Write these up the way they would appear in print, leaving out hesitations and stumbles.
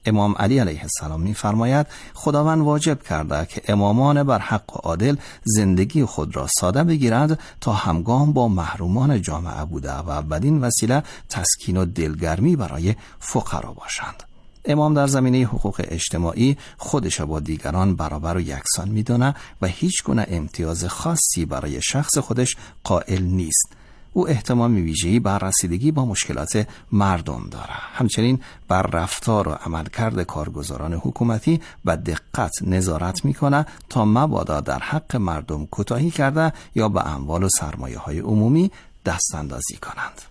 امام علی علیه السلام می‌فرماید خداوند واجب کرده که امامان بر حق و عادل زندگی خود را ساده بگیرند تا همگام با محرومان جامعه بوده و بدین وسیله تسکین و دلگرمی برای فقرا باشند. امام در زمینه حقوق اجتماعی خودش با دیگران برابر و یکسان می‌داند و هیچ گونه امتیاز خاصی برای شخص خودش قائل نیست. او اهتمام ویژه‌ای بر رسیدگی با مشکلات مردم دارد. همچنین بر رفتار و عملکرد کارگزاران حکومتی با دقت نظارت می‌کند تا مبادا در حق مردم کوتاهی کرده یا به اموال و سرمایه‌های عمومی دستاندازی کنند.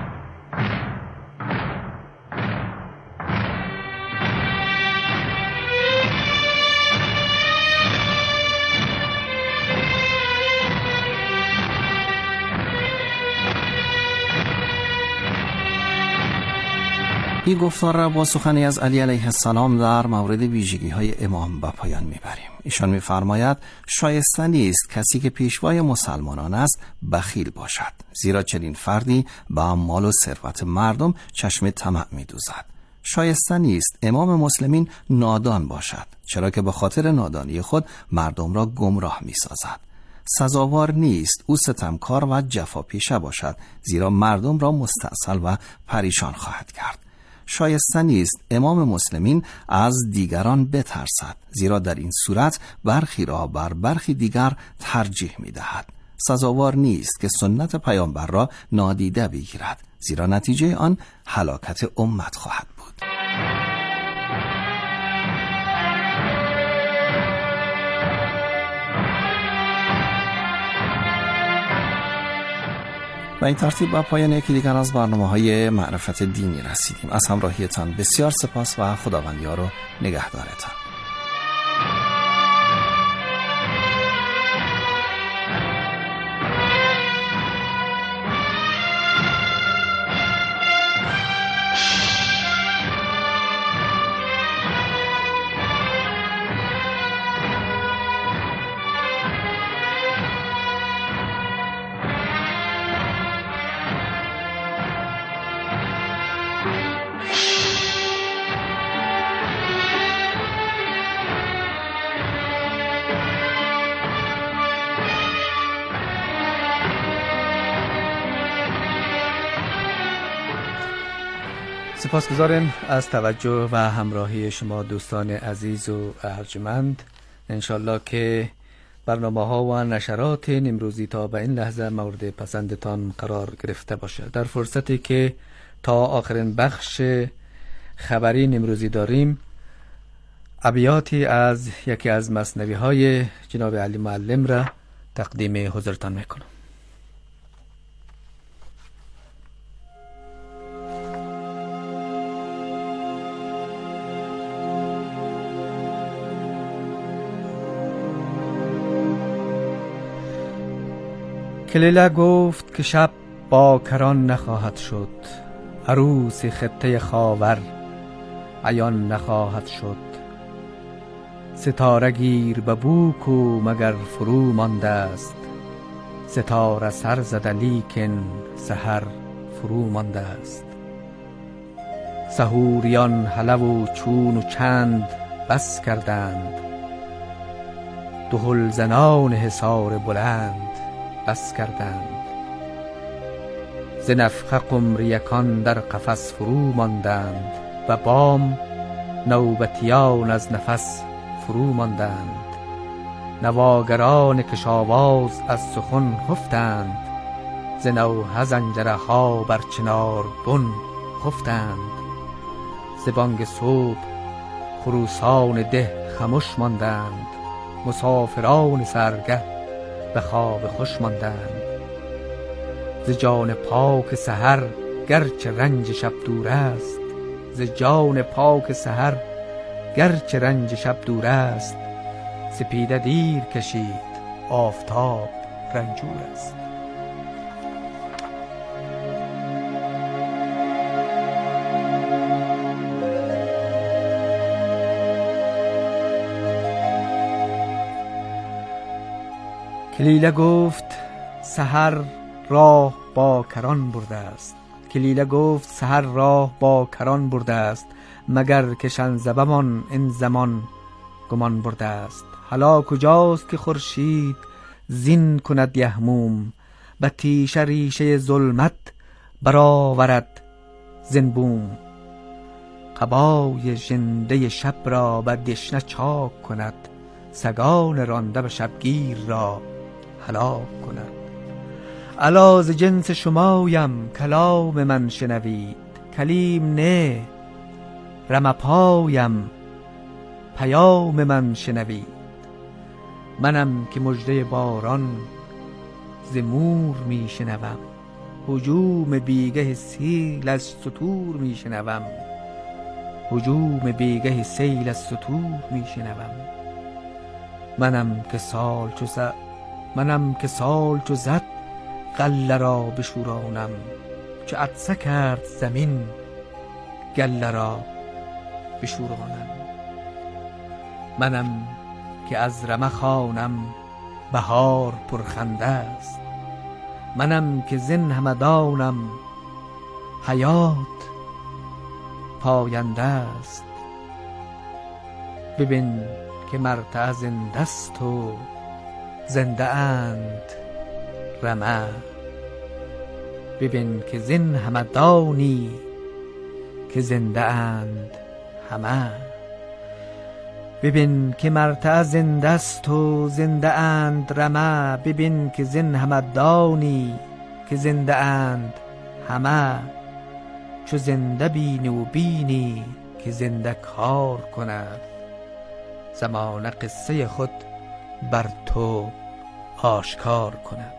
این گفتار را با سخنی از علی علیه السلام در مورد ویژگی‌های امام به پایان می‌بریم. ایشان می‌فرماید شایسته نیست کسی که پیشوای مسلمانان است بخیل باشد، زیرا چنین فردی به اموال و ثروت مردم چشم طمع می‌دوزد. شایسته نیست امام مسلمین نادان باشد، چرا که به خاطر نادانی خود مردم را گمراه می‌سازد. سزاوار نیست او ستمکار و جفاپیشه باشد، زیرا مردم را مستأصل و پریشان خواهد کرد. شایسته نیست امام مسلمین از دیگران بترسد، زیرا در این صورت برخی را بر برخی دیگر ترجیح می‌دهد. سزاوار نیست که سنت پیامبر را نادیده بگیرد، زیرا نتیجه آن هلاکت امت خواهد بود. و این ترتیب با پایان یکی دیگر از برنامه‌های معرفت دینی رسیدیم. از همراهیتان بسیار سپاس و خداوند یار و نگهدارتان. سپاسگزارم از توجه و همراهی شما دوستان عزیز و ارجمند. انشالله که برنامه ها و نشرات امروزی تا به این لحظه مورد پسندتان قرار گرفته باشد. در فرصتی که تا آخرین بخش خبری امروزی داریم، ابیاتی از یکی از مثنوی های جناب علی معلم را تقدیم حضورتان میکنم. کلیله گفت که شب با کران نخواهد شد، عروس خطه خاور عیان نخواهد شد. ستاره گیر به بوکو مگر فرو مانده است، ستاره سر زده لیکن سحر فرو مانده است. سحوریان حلو و چون و چند بس کردند، دهل زنان حصار بلند بس کردند. ز نفخ قمریکان در قفس فرو ماندند، و بام نوبتیان از نفس فرو ماندند. نواگران کشاواز از سخن خفتند، ز نوحه زنجره ها بر چنار بن خفتند. ز بانگ صبح خروسان ده خموش ماندند، مسافران سرگه به خواب خوش ماندند. ز جان پاک سحر گرچه رنج شب دور است، ز جان پاک سحر گرچه رنج شب دور است. سپیده دیر کشید آفتاب رنجور است. کلیله گفت سحر راه با کران برده است، کلیله گفت سحر راه با کران برده است. مگر که شنزبمان این زمان گمان برده است. حالا کجاست که خورشید زین کند یهموم، به تیشه ریشه ظلمت برآورد زنبوم. قبای ژنده شب را به دشنه چاک کند، سگان رانده به شبگیر را هلاک کند. الا ز جنس شمایم کلام من شنوید، کلیم نه رمپایم پیام من شنوید. منم که مژده باران ز مور می شنوم، هجوم بیگه سیل از ستور می شنوم، هجوم بیگه سیل از ستور می شنوم. منم که سال چو زد غله را بشورانم، چو عطسه کرد زمین گله را بشورانم. منم که از رمه خوانم بهار پرخنده است، منم که زین همدانم حیات پاینده است. ببین که مرتع زنده است و زنده اند رمه، ببین که زین همدانی که زنده اند همه. ببین که مرتع زنده است و زنده اند رمه، ببین که زین همدانی که زنده اند همه. چو زنده بینی و بینی که زنده کار کند، زمان قصه خود بر تو آشکار کند.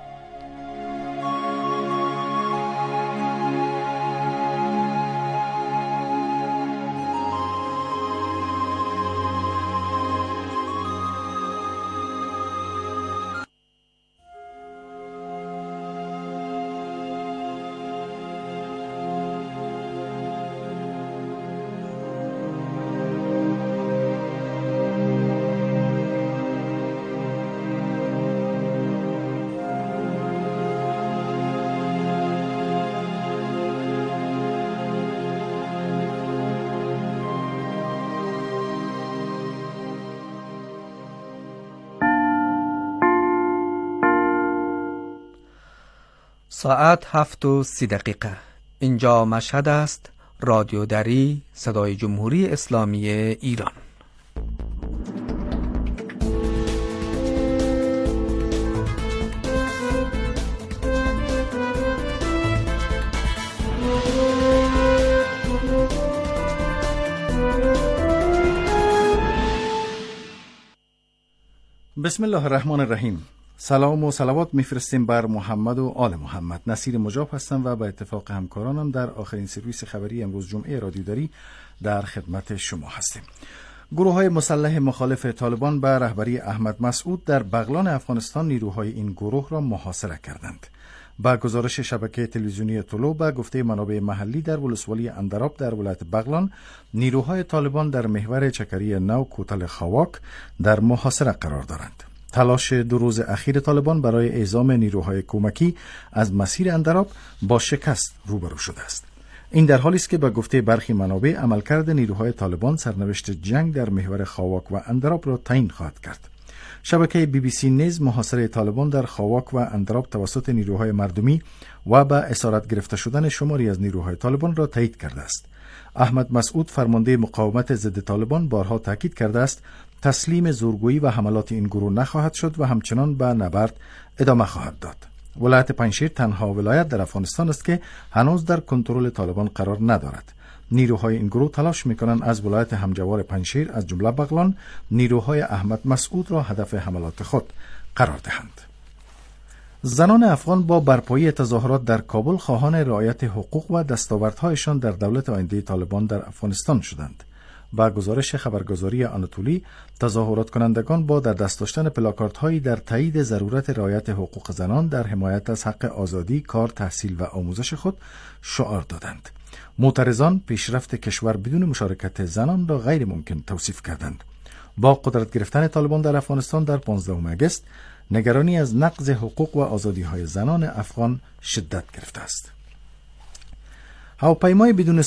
ساعت 7:30. اینجا مشهد است، رادیو دری، صدای جمهوری اسلامی ایران. بسم الله الرحمن الرحیم. سلام و صلوات میفرستیم بر محمد و آل محمد. نصیر مجاب هستم و به اتفاق همکارانم در آخرین سرویس خبری امروز جمعه رادیو دری در خدمت شما هستیم. گروه‌های مسلح مخالف طالبان به رهبری احمد مسعود در بغلان افغانستان نیروهای این گروه را محاصره کردند. با گزارش شبکه تلویزیونی طلوع به گفته منابع محلی در ولسوالی اندراب در ولایت بغلان، نیروهای طالبان در محور چکری نو کوتل خواک در محاصره قرار دارند. تلاش 2 روز اخیر طالبان برای اعزام نیروهای کمکی از مسیر اندراب با شکست روبرو شده است. این در حالی است که به گفته برخی منابع عملکرد نیروهای طالبان سرنوشت جنگ در محور خواک و اندراب را تعیین خواهد کرد. شبکه BBC نیز محاصره طالبان در خواک و اندراب توسط نیروهای مردمی و به اسارت گرفته شدن شماری از نیروهای طالبان را تایید کرده است. احمد مسعود فرمانده مقاومت ضد طالبان بارها تاکید کرده است تسلیم زورگویی و حملات این گروه نخواهد شد و همچنان به نبرد ادامه خواهد داد. ولایت پنجشیر تنها ولایت در افغانستان است که هنوز در کنترل طالبان قرار ندارد. نیروهای این گروه تلاش می‌کنند از ولایت همجوار پنجشیر از جمله بغلان نیروهای احمد مسعود را هدف حملات خود قرار دهند. زنان افغان با برپایی تظاهرات در کابل خواهان رعایت حقوق و دستاوردهایشان در دولت آینده طالبان در افغانستان شدند. با گزارش خبرگزاری آناتولی، تظاهرات کنندگان با در دست داشتن پلاکاردهایی در تایید ضرورت رعایت حقوق زنان در حمایت از حق آزادی، کار، تحصیل و آموزش خود شعار دادند. معترضان پیشرفت کشور بدون مشارکت زنان را غیر ممکن توصیف کردند. با قدرت گرفتن طالبان در افغانستان در 15 آگوست، نگرانی از نقض حقوق و آزادی‌های زنان افغان شدت گرفته است. هواپیمای بدون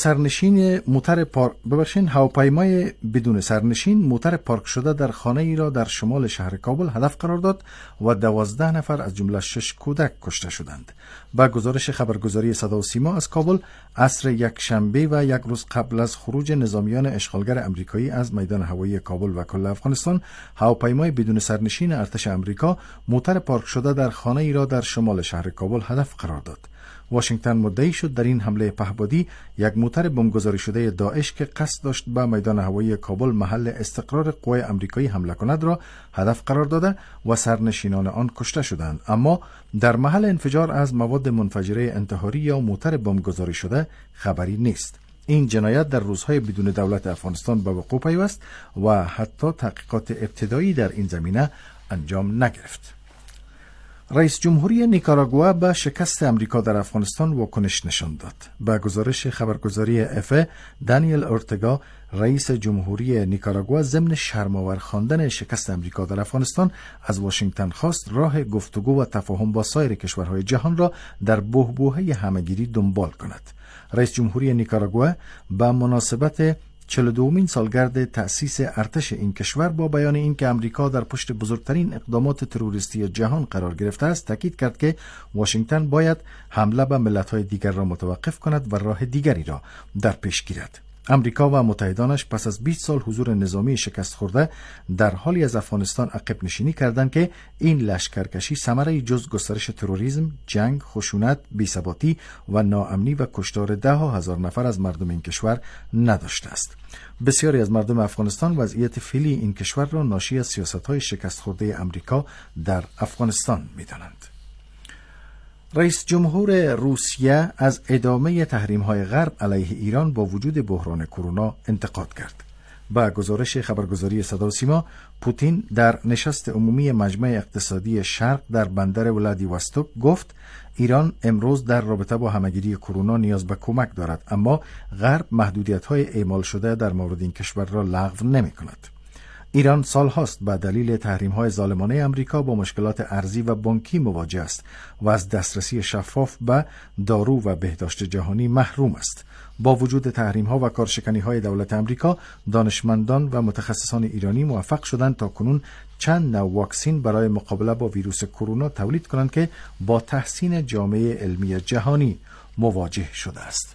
سرنشین موتر پارک شده در خانه ای را در شمال شهر کابل هدف قرار داد و 12 نفر از جمله 6 کودک کشته شدند. با گزارش خبرگزاری صدا و سیما از کابل، عصر یک شنبه و یک روز قبل از خروج نظامیان اشغالگر امریکایی از میدان هوایی کابل و کل افغانستان، هواپیمای بدون سرنشین ارتش امریکا موتر پارک شده در خانه ای را در شمال شهر کابل هدف قرار داد. واشنگتن مدعی شد در این حمله پهپادی یک موتر بمبگذاری شده داعش که قصد داشت به میدان هوایی کابل محل استقرار قوای امریکایی حمله کند را هدف قرار داده و سرنشینان آن کشته شدند، اما در محل انفجار از مواد منفجره انتحاری یا موتر بمبگذاری شده خبری نیست. این جنایت در روزهای بدون دولت افغانستان به وقوع پیوست و حتی تحقیقات ابتدایی در این زمینه انجام نگرفت. رئیس جمهوری نیکاراگوآ به شکست امریکا در افغانستان واکنش نشان داد. به گزارش خبرگزاری افه، دانیل اورتگا، رئیس جمهوری نیکاراگوآ، ضمن شرم‌آور خواندن شکست امریکا در افغانستان از واشنگتن خواست راه گفتگو و تفاهم با سایر کشورهای جهان را در بحبوحه همگیری دنبال کند. رئیس جمهوری نیکاراگوآ به مناسبت 42مین سالگرد تأسیس ارتش این کشور با بیان اینکه امریکا در پشت بزرگترین اقدامات تروریستی جهان قرار گرفته است، تاکید کرد که واشنگتن باید حمله به ملت‌های دیگر را متوقف کند و راه دیگری را در پیش گیرد. امریکا و متحدانش پس از 20 سال حضور نظامی شکست خورده در حالی از افغانستان عقب نشینی کردند که این لشکرکشی ثمره جز گسترش تروریسم، جنگ، خشونت، بی‌ثباتی و ناامنی و کشتار 10,000 نفر از مردم این کشور نداشته است. بسیاری از مردم افغانستان وضعیت فعلی این کشور را ناشی از سیاست‌های شکست خورده امریکا در افغانستان می‌دانند. رئیس جمهور روسیه از ادامه تحریم‌های غرب علیه ایران با وجود بحران کرونا انتقاد کرد. با گزارش خبرگزاری صدا و سیما، پوتین در نشست عمومی مجمع اقتصادی شرق در بندر ولادیواستوک گفت ایران امروز در رابطه با همه‌گیری کرونا نیاز به کمک دارد، اما غرب محدودیت‌های اعمال شده در مورد این کشور را لغو نمی‌کند. ایران سالهاست به دلیل تحریم‌های ظالمانه امریکا با مشکلات ارزی و بانکی مواجه است و از دسترسی شفاف به دارو و بهداشت جهانی محروم است. با وجود تحریم‌ها و کارشکنی‌های دولت امریکا، دانشمندان و متخصصان ایرانی موفق شدند تا کنون چند نوع واکسین برای مقابله با ویروس کرونا تولید کنند که با تحسین جامعه علمی جهانی مواجه شده است.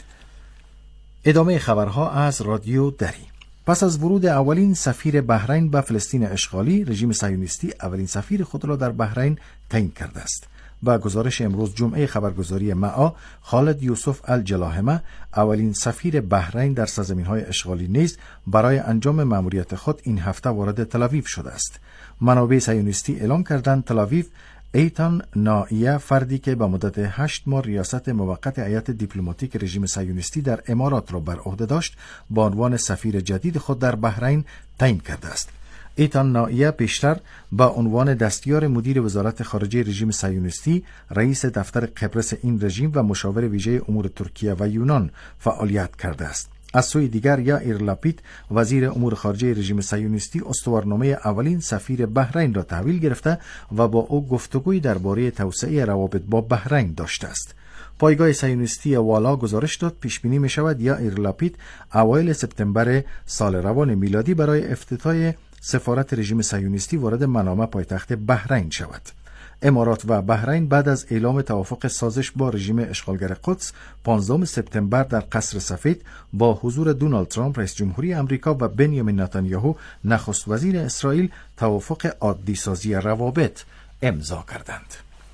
ادامه خبرها از رادیو دری. پس از ورود اولین سفیر بحرین به فلسطین اشغالی، رژیم صهیونیستی اولین سفیر خود را در بحرین تعیین کرده است. با گزارش امروز جمعه خبرگزاری معا، خالد یوسف الجلاهمه، اولین سفیر بحرین در سرزمین‌های اشغالی نیز برای انجام مأموریت خود این هفته وارد تل‌آویو شده است. منابع صهیونیستی اعلام کردند تل‌آویو ایتان نائیه، فردی که به مدت 8 ماه ریاست موقت هیئت دیپلماتیک رژیم صهیونیستی در امارات را بر عهده داشت، به عنوان سفیر جدید خود در بحرین تعیین کرده است. ایتان نائیه پیشتر با عنوان دستیار مدیر وزارت خارجه رژیم صهیونیستی، رئیس دفتر قبرس این رژیم و مشاور ویژه امور ترکیه و یونان فعالیت کرده است. از سوی دیگر یائیر لاپید، وزیر امور خارجه رژیم صهیونیستی، استوارنامه اولین سفیر بحرین را تحویل گرفته و با او گفتگوی درباره توسعه روابط با بحرین داشته است. پایگاه صهیونیستی والا گزارش داد پیش بینی می شود یائیر لاپید اوایل سپتامبر سال روان میلادی برای افتتاح سفارت رژیم صهیونیستی وارد منامه پایتخت بحرین شود. امارات و بحرین بعد از اعلام توافق سازش با رژیم اشغالگر قدس 15 سپتامبر در قصر سفید با حضور دونالد ترامپ رئیس جمهوری امریکا و بنیامین نتانیاهو نخست وزیر اسرائیل توافق عادی سازی روابط امضا کردند.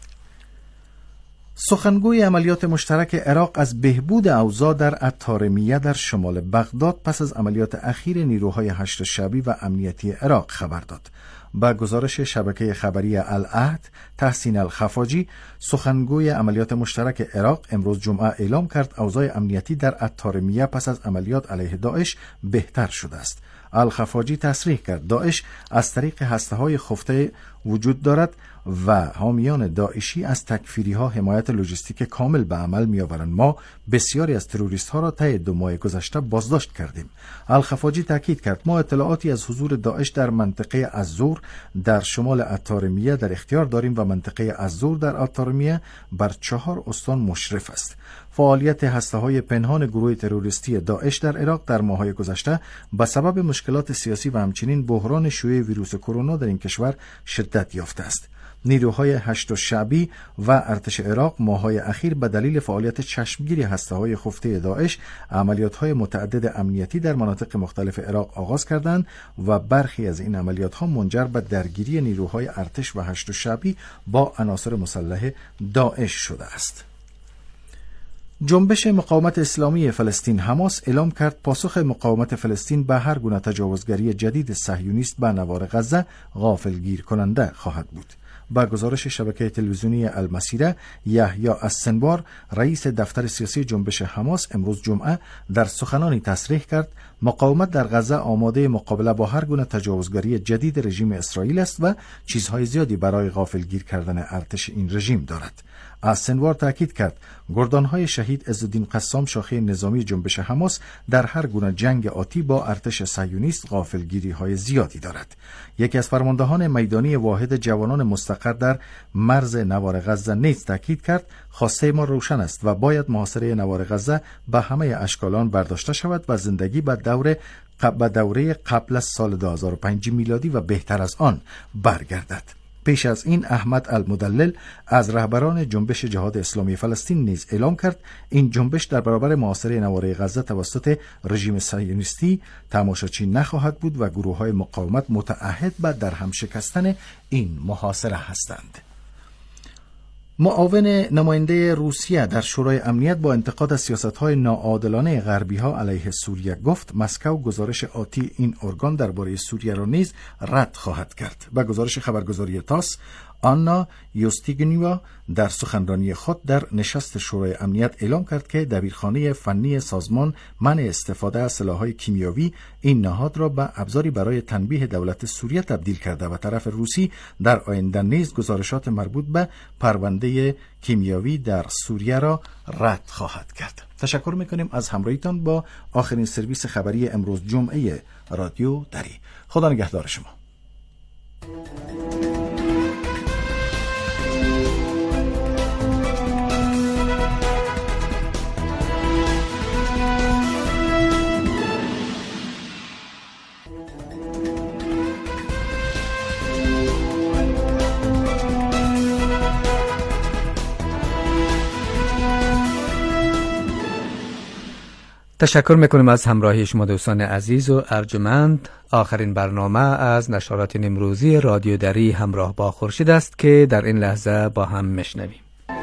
سخنگوی عملیات مشترک عراق از بهبود اوضاع در الطارمیه در شمال بغداد پس از عملیات اخیر نیروهای هشت شعبی و امنیتی عراق خبر داد. با گزارش شبکه خبری العهد، تحسین الخفاجی، سخنگوی عملیات مشترک عراق امروز جمعه اعلام کرد اوضاع امنیتی در الطارمیه پس از عملیات علیه داعش بهتر شده است. الخفاجی تصریح کرد داعش از طریق هسته‌های خفته وجود دارد و حامیان داعشی از تکفیری‌ها حمایت لوجستیک کامل به عمل می‌آورند. ما بسیاری از تروریست‌ها را طی 2 ماه گذشته بازداشت کردیم. الخفاجی تاکید کرد ما اطلاعاتی از حضور داعش در منطقه الزور در شمال الطارمیه در اختیار داریم و منطقه الزور در الطارمیه بر 4 استان مشرف است. فعالیت هسته‌های پنهان گروه تروریستی داعش در عراق در ماه‌های گذشته به سبب مشکلات سیاسی و همچنین بحران شیوع ویروس کرونا در این کشور شدت یافته است. نیروهای هشت شعبی و ارتش عراق ماه‌های اخیر به دلیل فعالیت چشمگیر هسته‌های خفته داعش عملیات‌های متعدد امنیتی در مناطق مختلف عراق آغاز کردند و برخی از این عملیات‌ها منجر به درگیری نیروهای ارتش و هشت شعبی با عناصر مسلح داعش شده است. جنبش مقاومت اسلامی فلسطین حماس اعلام کرد پاسخ مقاومت فلسطین به هر گونه تجاوزگری جدید صهیونیست به نوار غزه غافلگیر کننده خواهد بود. با گزارش شبکه تلویزیونی المسیره، یحیی السنوار رئیس دفتر سیاسی جنبش حماس امروز جمعه در سخنانی تصریح کرد مقاومت در غزه آماده مقابله با هر گونه تجاوزگری جدید رژیم اسرائیل است و چیزهای زیادی برای غافلگیر کردن ارتش این رژیم دارد. السنوار تاکید کرد گردانهای شهید عزالدین قسام شاخه نظامی جنبش حماس در هر گونه جنگ آتی با ارتش صهیونیست غافلگیری‌های زیادی دارد. یکی از فرماندهان میدانی واحد جوانان مستقر در مرز نوار غزه نیز تاکید کرد خواسته ما روشن است و باید محاصره نوار غزه به همه اشکالان برداشته شود و زندگی به دوره قبل از سال 2005 میلادی و بهتر از آن برگردد. پیش از این احمد المدلل از رهبران جنبش جهاد اسلامی فلسطین نیز اعلام کرد این جنبش در برابر محاصره نواره غزه توسط رژیم صهیونیستی تماشاچی نخواهد بود و گروه‌های مقاومت متعهد به درهم شکستن این محاصره هستند. معاون نماینده روسیه در شورای امنیت با انتقاد از سیاست‌های ناعادلانه غربی‌ها علیه سوریه گفت مسکو گزارش آتی این ارگان درباره سوریه را نیز رد خواهد کرد. با گزارش خبرگزاری تاس، آنا یوستیگنیوا در سخنرانی خود در نشست شورای امنیت اعلام کرد که دبیرخانه فنی سازمان منع استفاده از سلاح‌های کیمیاوی این نهاد را به ابزاری برای تنبیه دولت سوریه تبدیل کرده و طرف روسی در آینده نیز گزارشات مربوط به پرونده کیمیاوی در سوریه را رد خواهد کرد. تشکر می‌کنیم از همراهیتان با آخرین سرویس خبری امروز جمعه رادیو دری. خدا نگهدار شما. تشکر میکنیم از همراهی شما دوستان عزیز و ارجمند. آخرین برنامه از نشرات امروزی رادیو دری همراه با خورشید است که در این لحظه با هم میشنویم.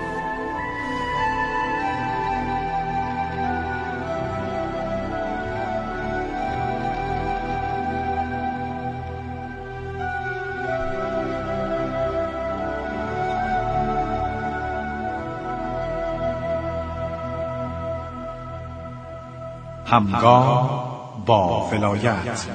همگام با ولایت.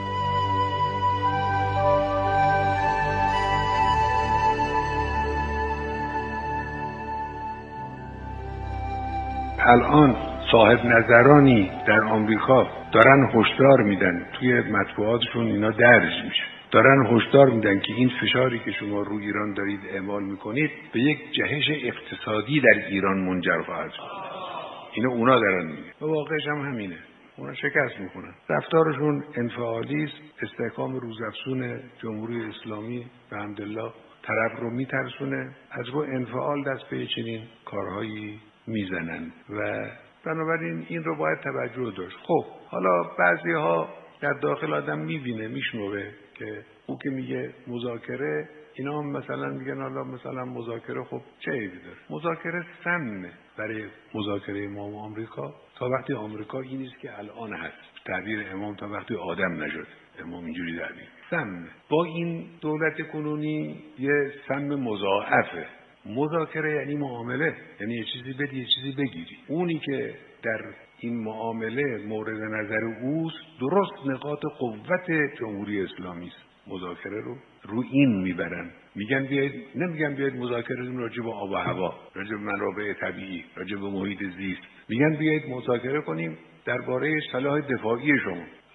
الان صاحب نظرانی در آمریکا دارن هشدار میدن، توی مطبوعاتشون اینا درج میشه، دارن هشدار میدن که این فشاری که شما رو ایران دارید اعمال میکنید به یک جهش اقتصادی در ایران منجر خواهد شد. اینو اونا دارن میگن و واقعش هم همینه. اونا شکست میکنن، رفتارشون انفعالی است. استحکام روزافزون جمهوری اسلامی به حمدالله طرف رو میترسونه، از رو انفعال دست به چنین کارهایی میزنن و بنابراین این رو باید توجه داشت. خب حالا بعضی ها در داخل آدم میبینه میشنوه که او که میگه مذاکره، اینا هم مثلا میگن حالا مثلا مذاکره خب چه عیبی داره؟ مذاکره سمه برای مذاکره ما و آمریکا تا وقتی آمریکا این نیست که الان هست. تعبیر امام تا وقتی آدم نشد، امام اینجوری تعبیر سمه. با این دولت کنونی یه سم مضاعفه. مذاکره یعنی معامله، یعنی یه چیزی بدی یه چیزی بگیری. اونی که در این معامله مورد نظر اوست درست نقاط قوت جمهوری اسلامی است. مذاکره رو این میبرن، میگن بیاید، نمیگن بیاید مذاکره کنیم راجع به آب و هوا، راجع به منابع طبیعی، راجع به محیط زیست. میگن بیاید مذاکره کنیم درباره سلاح دفاعی شما.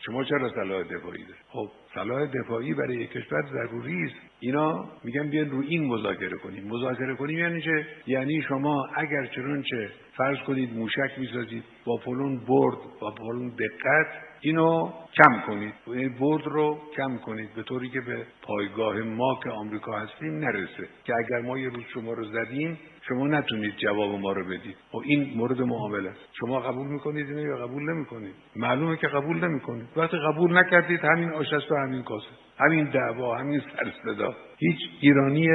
شما چرا سلاح دفاعی دارید؟ خب سلاح دفاعی برای یک کشور ضروری است. اینا میگن بیان رو این مذاکره کنیم. مذاکره کنیم یعنی چه؟ یعنی شما اگر چنانچه فرض کنید موشک میسازید با فلان برد با فلان دقت، اینو کم کنید، این برد رو کم کنید به طوری که به پایگاه ما که آمریکا هستیم نرسه، که اگر ما یه روز شما رو زدیم شما نتونید جواب ما رو بدید. و این مورد معامله است. شما قبول میکنید اینو یا قبول نمیکنید؟ معلومه که قبول نمیکنید. وقتی قبول نکردید همین آش است و همین کاسه، همین دعوا، همین سرصدا. هیچ ایرانی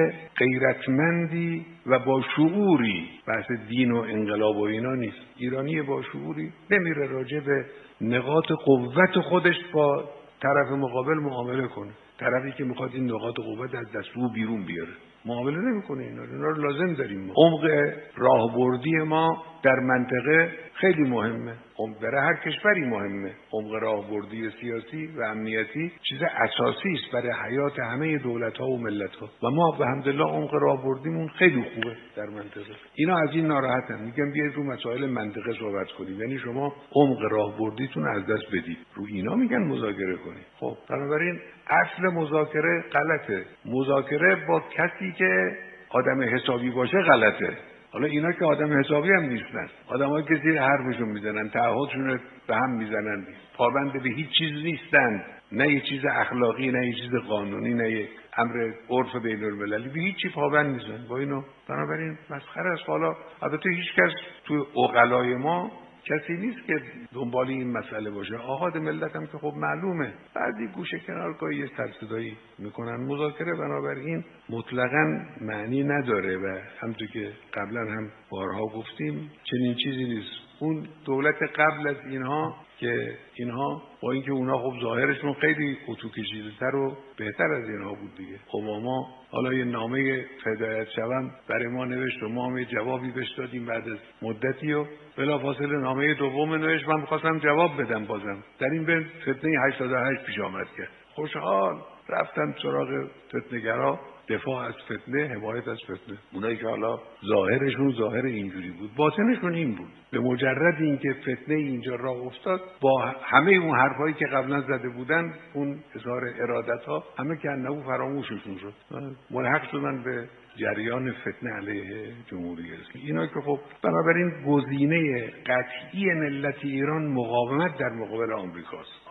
غیرتمندی و با شعوری، بحث دین و انقلاب و اینا نیست، ایرانی با شعوری نمیره راجع به نقاط قوت خودش با طرف مقابل معامله کنه. طرفی که میخواد این نقاط قوت از دست او بیرون بیاره معامله نمیکنه. اینا رو لازم داریم ما. عمق راهبردی ما در منطقه خیلی مهمه. برای هر کشوری مهمه. عمق راهبردی سیاسی و امنیتی چیز اساسی است برای حیات همه دولت‌ها و ملت‌ها و ما به حمدالله عمق راهبردیمون خیلی خوبه در منطقه. اینا از این ناراحتن، میگن بیاید رو مسائل منطقه صحبت کنیم، یعنی شما عمق راهبردیتون از دست بدید. رو اینا میگن مذاکره کنید. خب بنابراین اصل مذاکره غلطه. مذاکره با کسی که آدم حسابی باشه غلطه. حالا اینا که آدم حسابی هم نیستن، آدمایی که زیر حرفشون میزنن، تعهدشون به هم میزنن، پابند به هیچ چیز نیستن، نه یه چیز اخلاقی، نه یه چیز قانونی، نه یه امر عرف بین المللی، به هیچ چی پابند نیستن. با اینو بنابراین مسخره است. حالا البته هیچ کس توی عقلای ما کسی نیست که دنبال این مسئله باشه. آحاد ملت هم که خب معلومه، بعضی گوشه کنار یه سرصدایی میکنن. مذاکره بنابراین مطلقاً معنی نداره و همونطور که قبلا هم بارها گفتیم چنین چیزی نیست. اون دولت قبل از اینها که اینها با اینکه اونا خب ظاهرشون خیلی اتو کشیده‌تر و بهتر از اینها بود دیگه. اوباما حالا یه نامه هدایت شوم برای ما نوشت و ما هم یه جوابی بهش دادیم بعد از مدتی و بلافاصله نامه دوم نوشت. من می‌خواستم جواب بدم، بازم در این بین فتنه 88 پیش آمد که خوشحال رفتن سراغ فتنه‌گرا، دفاع از فتنه، حمایت از فتنه. اونایی که حالا ظاهرشون ظاهر اینجوری بود، باطنشون این بود. به مجرد اینکه فتنه اینجا راه افتاد، با همه اون حرفایی که قبلا زده بودن، اون اظهار ارادت‌ها، همه که انهو فراموششون شد، ملحق شدن به جریان فتنه علیه جمهوری اسلامی. اینا که خب بنابراین گزینه قطعی ملت ایران مقاومت در مقابل آمریکاست.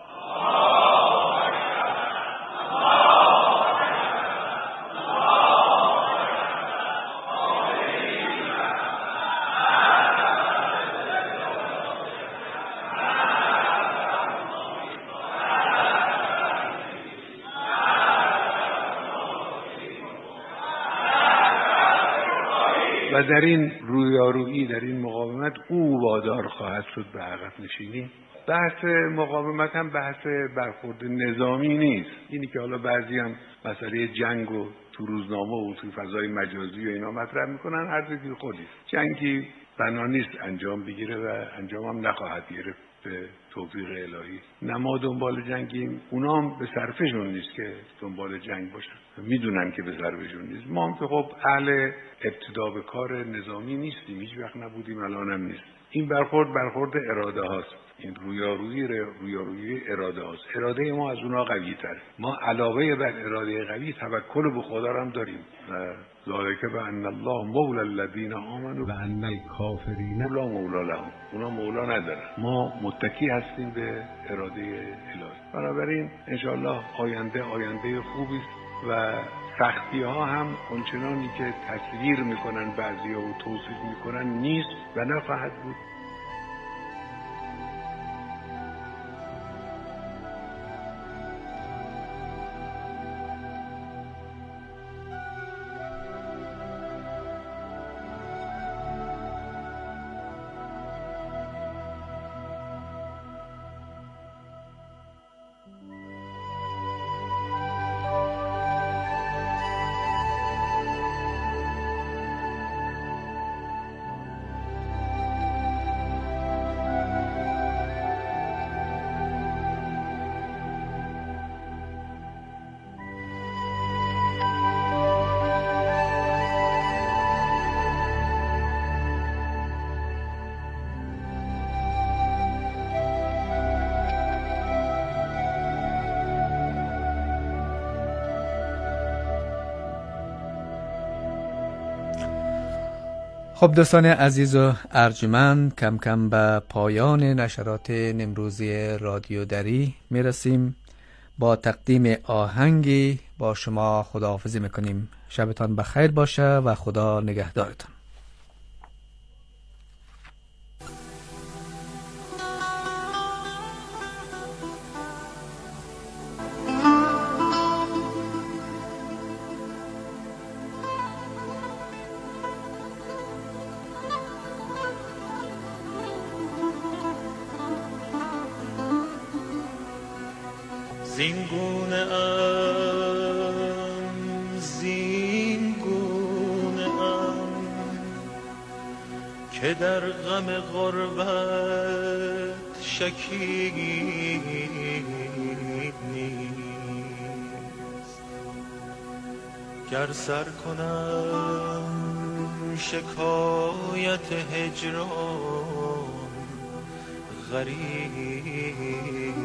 و در این رویارویی، در این مقاومت او وادار خواهد شد به عقب نشینی. بحث مقاومت هم بحث برخورد نظامی نیست. اینی که حالا بعضی هم مسئله جنگ و تو روزنامه و تو فضای مجازی و اینا مطرح میکنن، هر چیزی خودی. جنگی بنا نیست انجام بگیره و انجام هم نخواهد گرفت به توفیق الهی. نه ما دنبال جنگیم، اونا هم به صرفشون نیست که دنبال جنگ باشن، میدونن که به صرفشون نیست. ما هم که خب اهل ابتدا به کار نظامی نیستیم، هیچ وقت نبودیم، الان هم نیست. این برخورد اراده هاست. این رویارویی اراده هاست. اراده ما از اونا قوی تر. ما علاوه بر اراده قوی توکل به خدا هم داریم. ذالک بان الله مولا الذین آمنوا و ان الکافرین لا مولا لهم. اونا مولا ندارن. ما متکی هستیم به اراده الهی. بنابراین انشاءالله آینده خوبی است و سختی ها هم اونچنانی که تصویر میکنن بعضیا و توصیف میکنن نیست و نخواهد بود. خب دوستان عزیز و ارجمند، کم کم به پایان نشرات نمروزی رادیو دری میرسیم. با تقدیم آهنگی با شما خداحافظی میکنیم. شبتان بخیر باشه و خدا نگهدارتان. زینگونه ام که در غم غربت شکیب نیست. گر سر کنم شکایت هجران غریب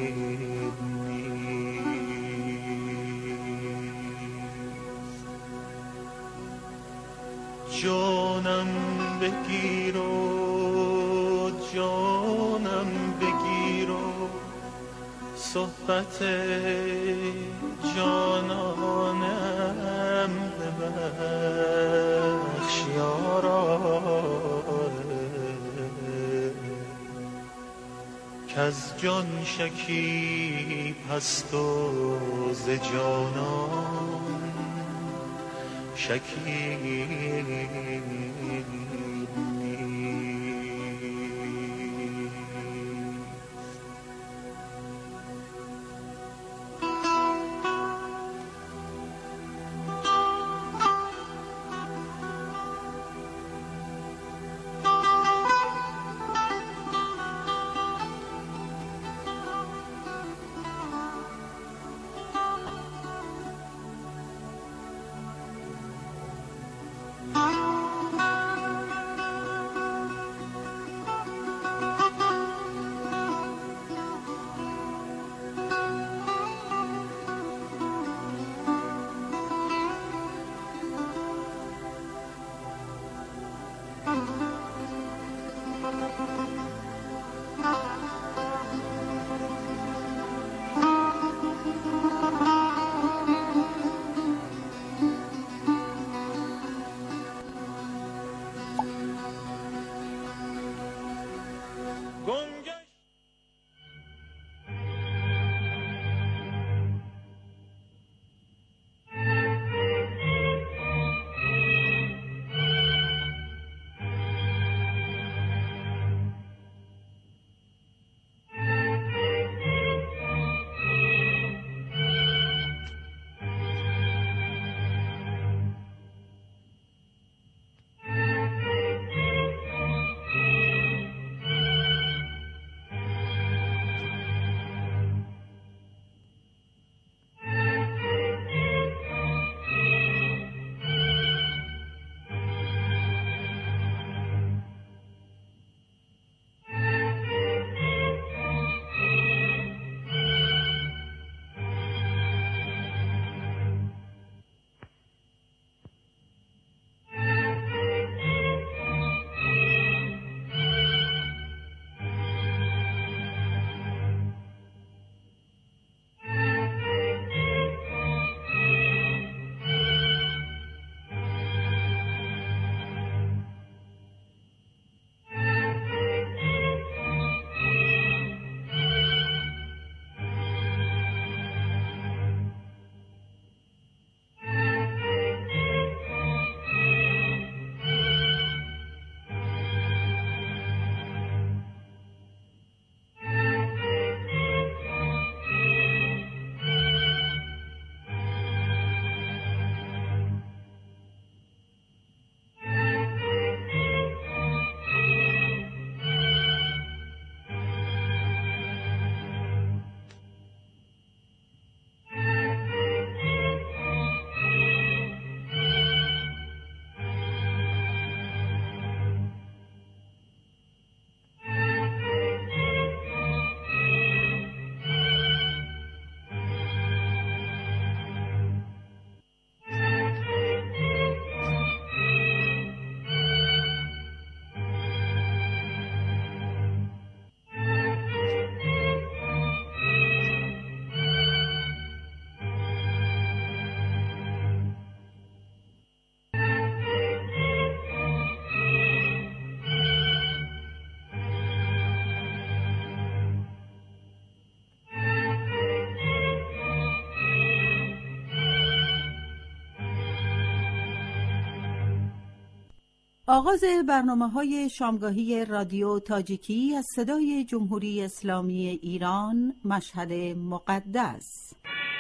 جانم بگیر و جانم بگیر و صحبت جانانم ببخش یارا، کز جان شکیب هست و ز جانان شکیب آغاز برنامه‌های شامگاهی رادیو تاجیکی از صدای جمهوری اسلامی ایران، مشهد مقدس.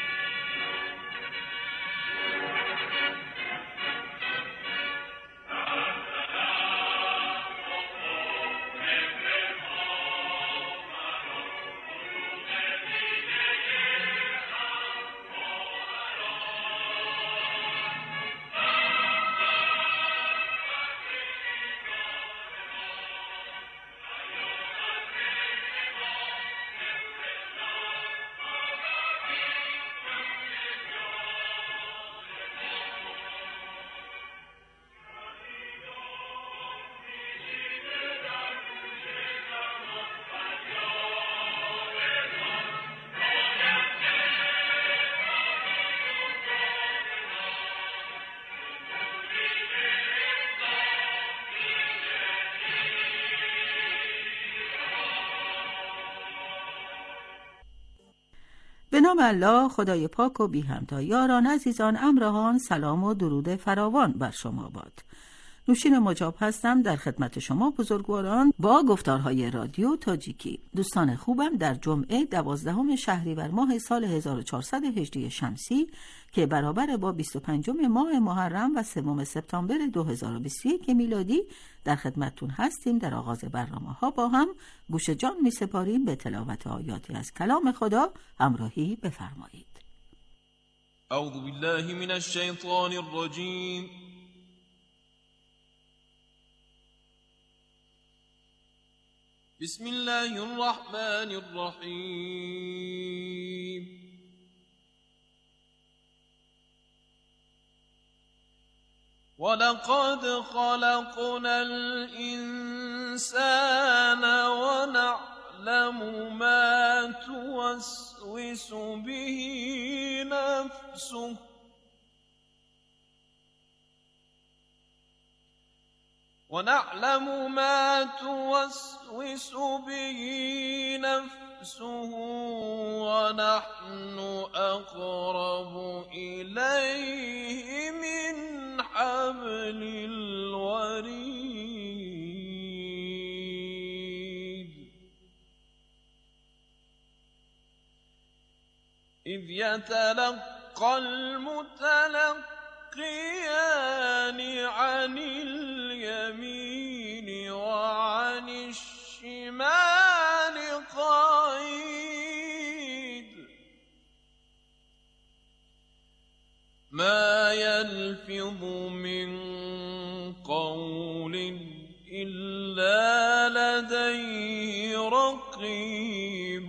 به نام الله، خدای پاک و بی همتا. یاران عزیزان، امرهان، سلام و درود فراوان بر شما باد. نوشین مجاب هستم در خدمت شما بزرگواران با گفتارهای رادیو تاجیکی. دوستان خوبم، در جمعه 12 شهریور ماه سال 1400 هجری شمسی که برابر با 25 ماه محرم و 3 سپتامبر 2021 میلادی در خدمتتون هستیم. در آغاز برنامه‌ها با هم گوش جان می‌سپاریم به تلاوت آیاتی از کلام خدا. همراهی بفرمایید. اعوذ بالله من الشیطان الرجیم. بسم الله الرحمن الرحیم. ولقد خلقنا الإنسان ونعلم ما توسوس به نفسه ونحن أقرب إليه من حبل الوريد إذ يتلقى المتلقيان عن اليمين وعن الشمال قعيد ما يلفظ من قول إلا لديه رقيب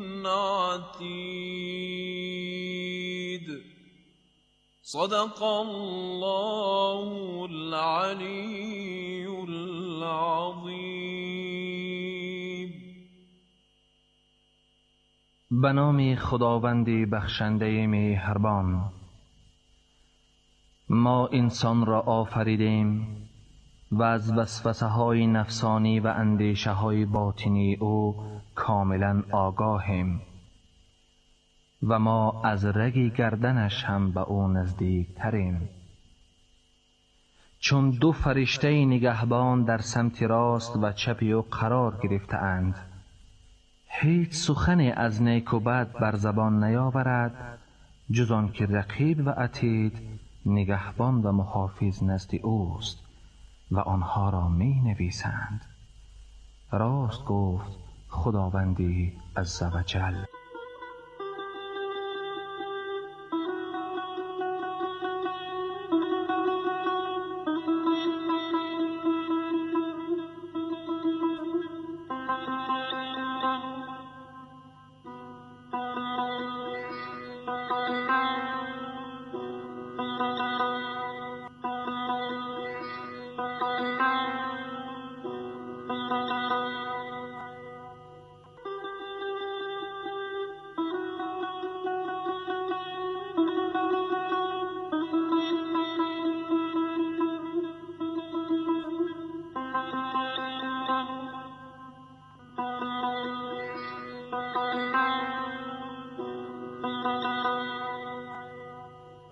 عتيد. صدق الله العلی العظیم. به نام خداوند بخشنده مهربان. ما انسان را آفریدیم و از وسوسه های نفسانی و اندیشه های باطنی او کاملا آگاهیم و ما از رگ گردنش هم به او نزدیک تریم. چون دو فرشته نگهبان در سمت راست و چپ او قرار گرفته اند، هیچ سخن از نیک و بد بر زبان نیاورد جز آن که رقیب و عتید نگهبان و محافظ نزد اوست و آنها را می نویسند. راست گفت خداوندی عزوجل.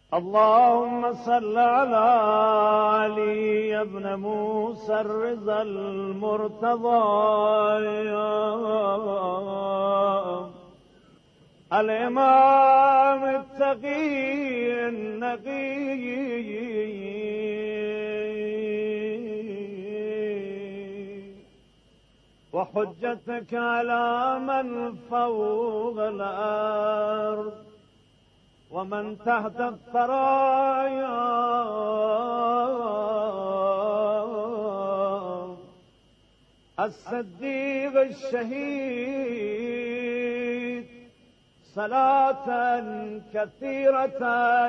اللهم صل على علي ابن موسى الرضا المرتضى الإمام التقي النقي وحجتك على من فوق الأرض ومن تحت الثرايا الصديق الشهيد صلاة كثيرة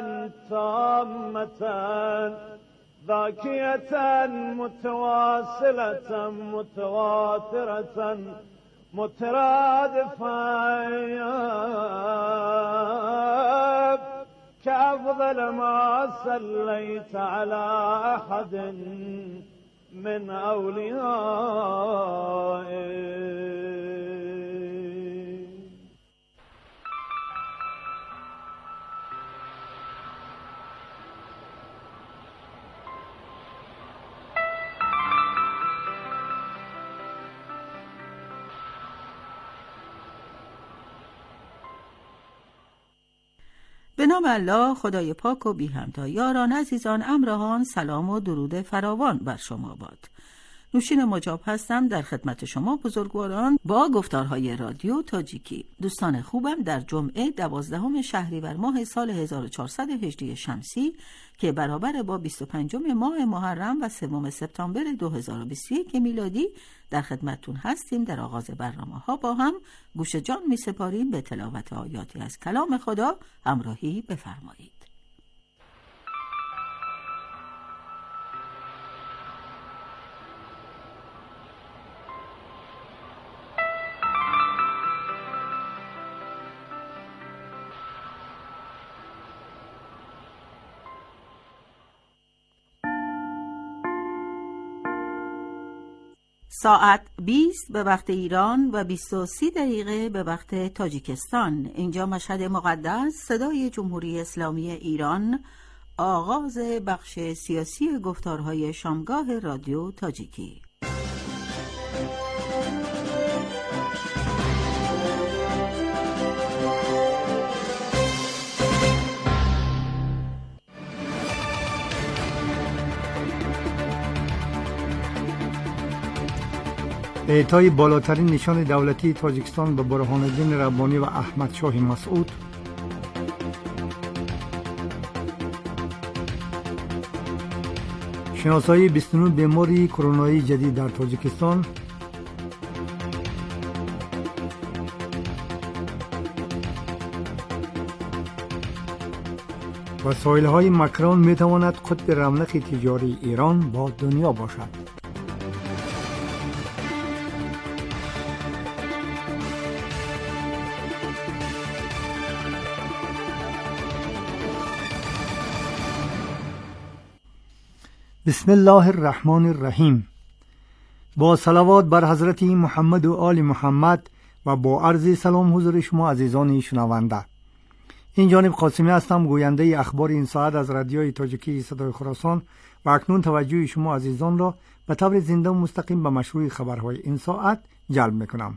تامة ذاكية متواصلة متواترة مترادفة كأفضل ما صليت على أحد من أوليائك. به نام الله خدای پاک و بی همتا. یاران عزیزان امرهان، سلام و درود فراوان بر شما باد. نوشین مجاب هستم در خدمت شما بزرگواران با گفتارهای رادیو تاجیکی. دوستان خوبم، در جمعه 12 شهریور ماه سال 1400 هجری شمسی که برابر با 25 ماه محرم و 3 سپتامبر 2021 میلادی در خدمتتون هستیم. در آغاز برنامه‌ها با هم گوش جان می‌سپاریم به تلاوت آیاتی از کلام خدا. همراهی بفرمایید. ساعت 20 به وقت ایران و 23 دقیقه به وقت تاجیکستان. اینجا مشهد مقدس، صدای جمهوری اسلامی ایران. آغاز بخش سیاسی گفتارهای شامگاه رادیو تاجیکی. اعطای بالاترین نشان دولتی تاجیکستان به برهان الدین ربانی و احمد شاه مسعود، شناسایی 29 بیماری کرونایی جدید در تاجیکستان، و سایل‌های مکران می‌تواند قطب رونق تجاری ایران با دنیا باشد. بسم الله الرحمن الرحیم. با صلوات بر حضرت محمد و آل محمد و با عرض سلام حضور شما عزیزان شنونده. این جانب قاسمی هستم، گوینده اخبار این ساعت از رادیوی تاجیکی صدای خراسان، و اکنون توجه شما عزیزان را به طور زنده و مستقیم به مشروع خبرهای این ساعت جلب میکنم.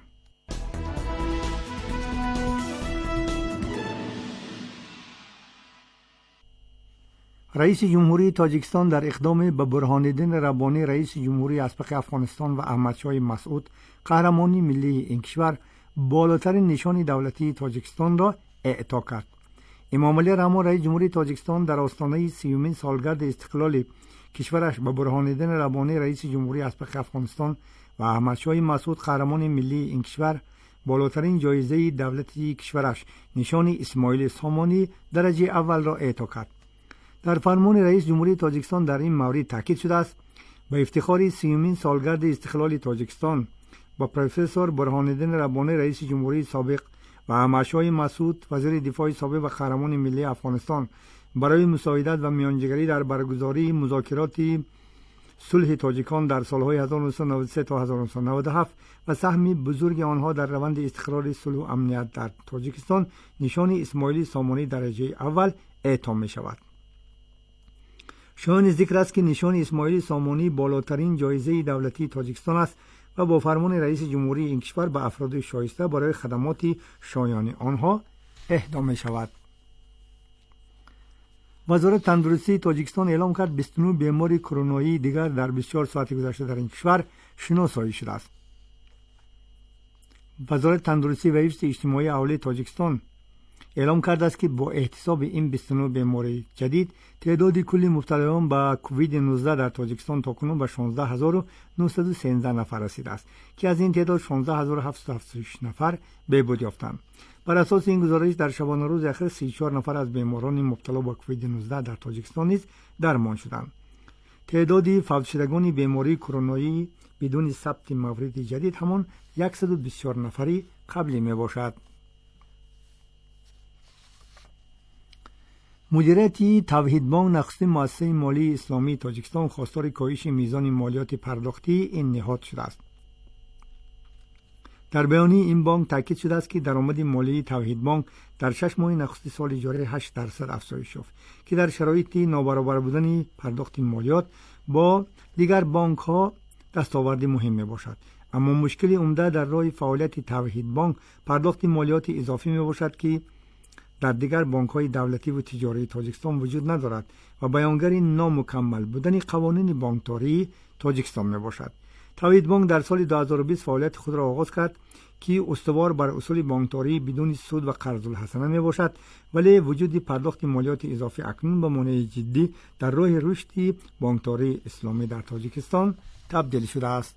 رئیس جمهوری تاجیکستان در اقدام به برهان الدین ربانی رئیس جمهوری اسبق افغانستان و احمد شاه مسعود قهرمانی ملی این کشور بالاترین نشان دولتی تاجیکستان را اعطا کرد. امام علی رحمان رئیس جمهوری تاجیکستان در آستانه 30مین سالگرد استقلال کشورش به برهان الدین ربانی رئیس جمهوری اسبق افغانستان و احمد شاه مسعود قهرمان ملی این کشور بالاترین جایزه دولتی کشورش نشان اسماعیل سامانی درجه اول را اعطا کرد. در فرمان رئیس جمهوری تاجیکستان در این مورد تاکید شده است به افتخار 30مین سالگرد استقلال تاجیکستان با پروفسور برهان الدین ربانی رئیس جمهوری سابق و احمد شاه مسعود وزیر دفاع سابق و قهرمان ملی افغانستان برای مساعدت و میانجیگری در برگزاری مذاکرات صلح تاجیکان در سالهای 1993 تا 1997 و سهم بزرگ آنها در روند استقرار صلح و امنیت در تاجیکستان نشان اسماعیل سامانی درجه اول اعطا می شود. شایان ذکر است که نشان اسماعیل سامانی بالاترین جایزه دولتی تاجیکستان است و با فرمان رئیس جمهوری این کشور به افراد شایسته برای خدمات شایان آنها اهدا می شود. وزارت تندرستی تاجیکستان اعلام کرد 29 بیماری کرونایی دیگر در 24 ساعت گذشته در این کشور شناسایی شده است. وزارت تندرستی و حفظ اجتماعی اهالی تاجیکستان اعلام کرده است که با احتساب این 29 بیماری جدید تعداد کلی مبتلایان به کووید 19 در تاجیکستان تاکنون به 16913 نفر رسیده است که از این تعداد 16776 نفر بهبود یافتند. بر اساس این گزارش در شبانه روز اخیر 34 نفر از بیماران مبتلا به کووید 19 در تاجیکستان نیز درمان شدند. تعداد فوت شدگان بیماری کرونایی بدون ثبت موارد جدید همان 124 نفری قبلی می باشد. مدیریت توحید بانک نخستین مؤسسه مالی اسلامی تاجیکستان خواستار کاهش میزان مالیات پرداختی این نهاد شده است. در بیانیه این بانک تاکید شده است که درآمد مالی توحید بانک در 6 ماه نخست سال جاری 8% افزایش یافت که در شرایط نابرابر بودن پرداخت مالیات با دیگر بانک ها دستاورد مهم می باشد. اما مشکل عمده در راه فعالیت توحید بانک پرداخت مالیات اضافی می باشد که در دیگر بانک‌های دولتی و تجاری تاجیکستان وجود ندارد و بیانگر نامکمل بودن قوانین بانکداری تاجیکستان میباشد. توحید بانک در سال 2020 فعالیت خود را آغاز کرد که استوار بر اصول بانکداری بدون سود و قرض الحسنه میباشد، ولی وجود پرداخت مالیات اضافی اکنون به مانع جدی در راه رشد بانکداری اسلامی در تاجیکستان تبدیل شده است.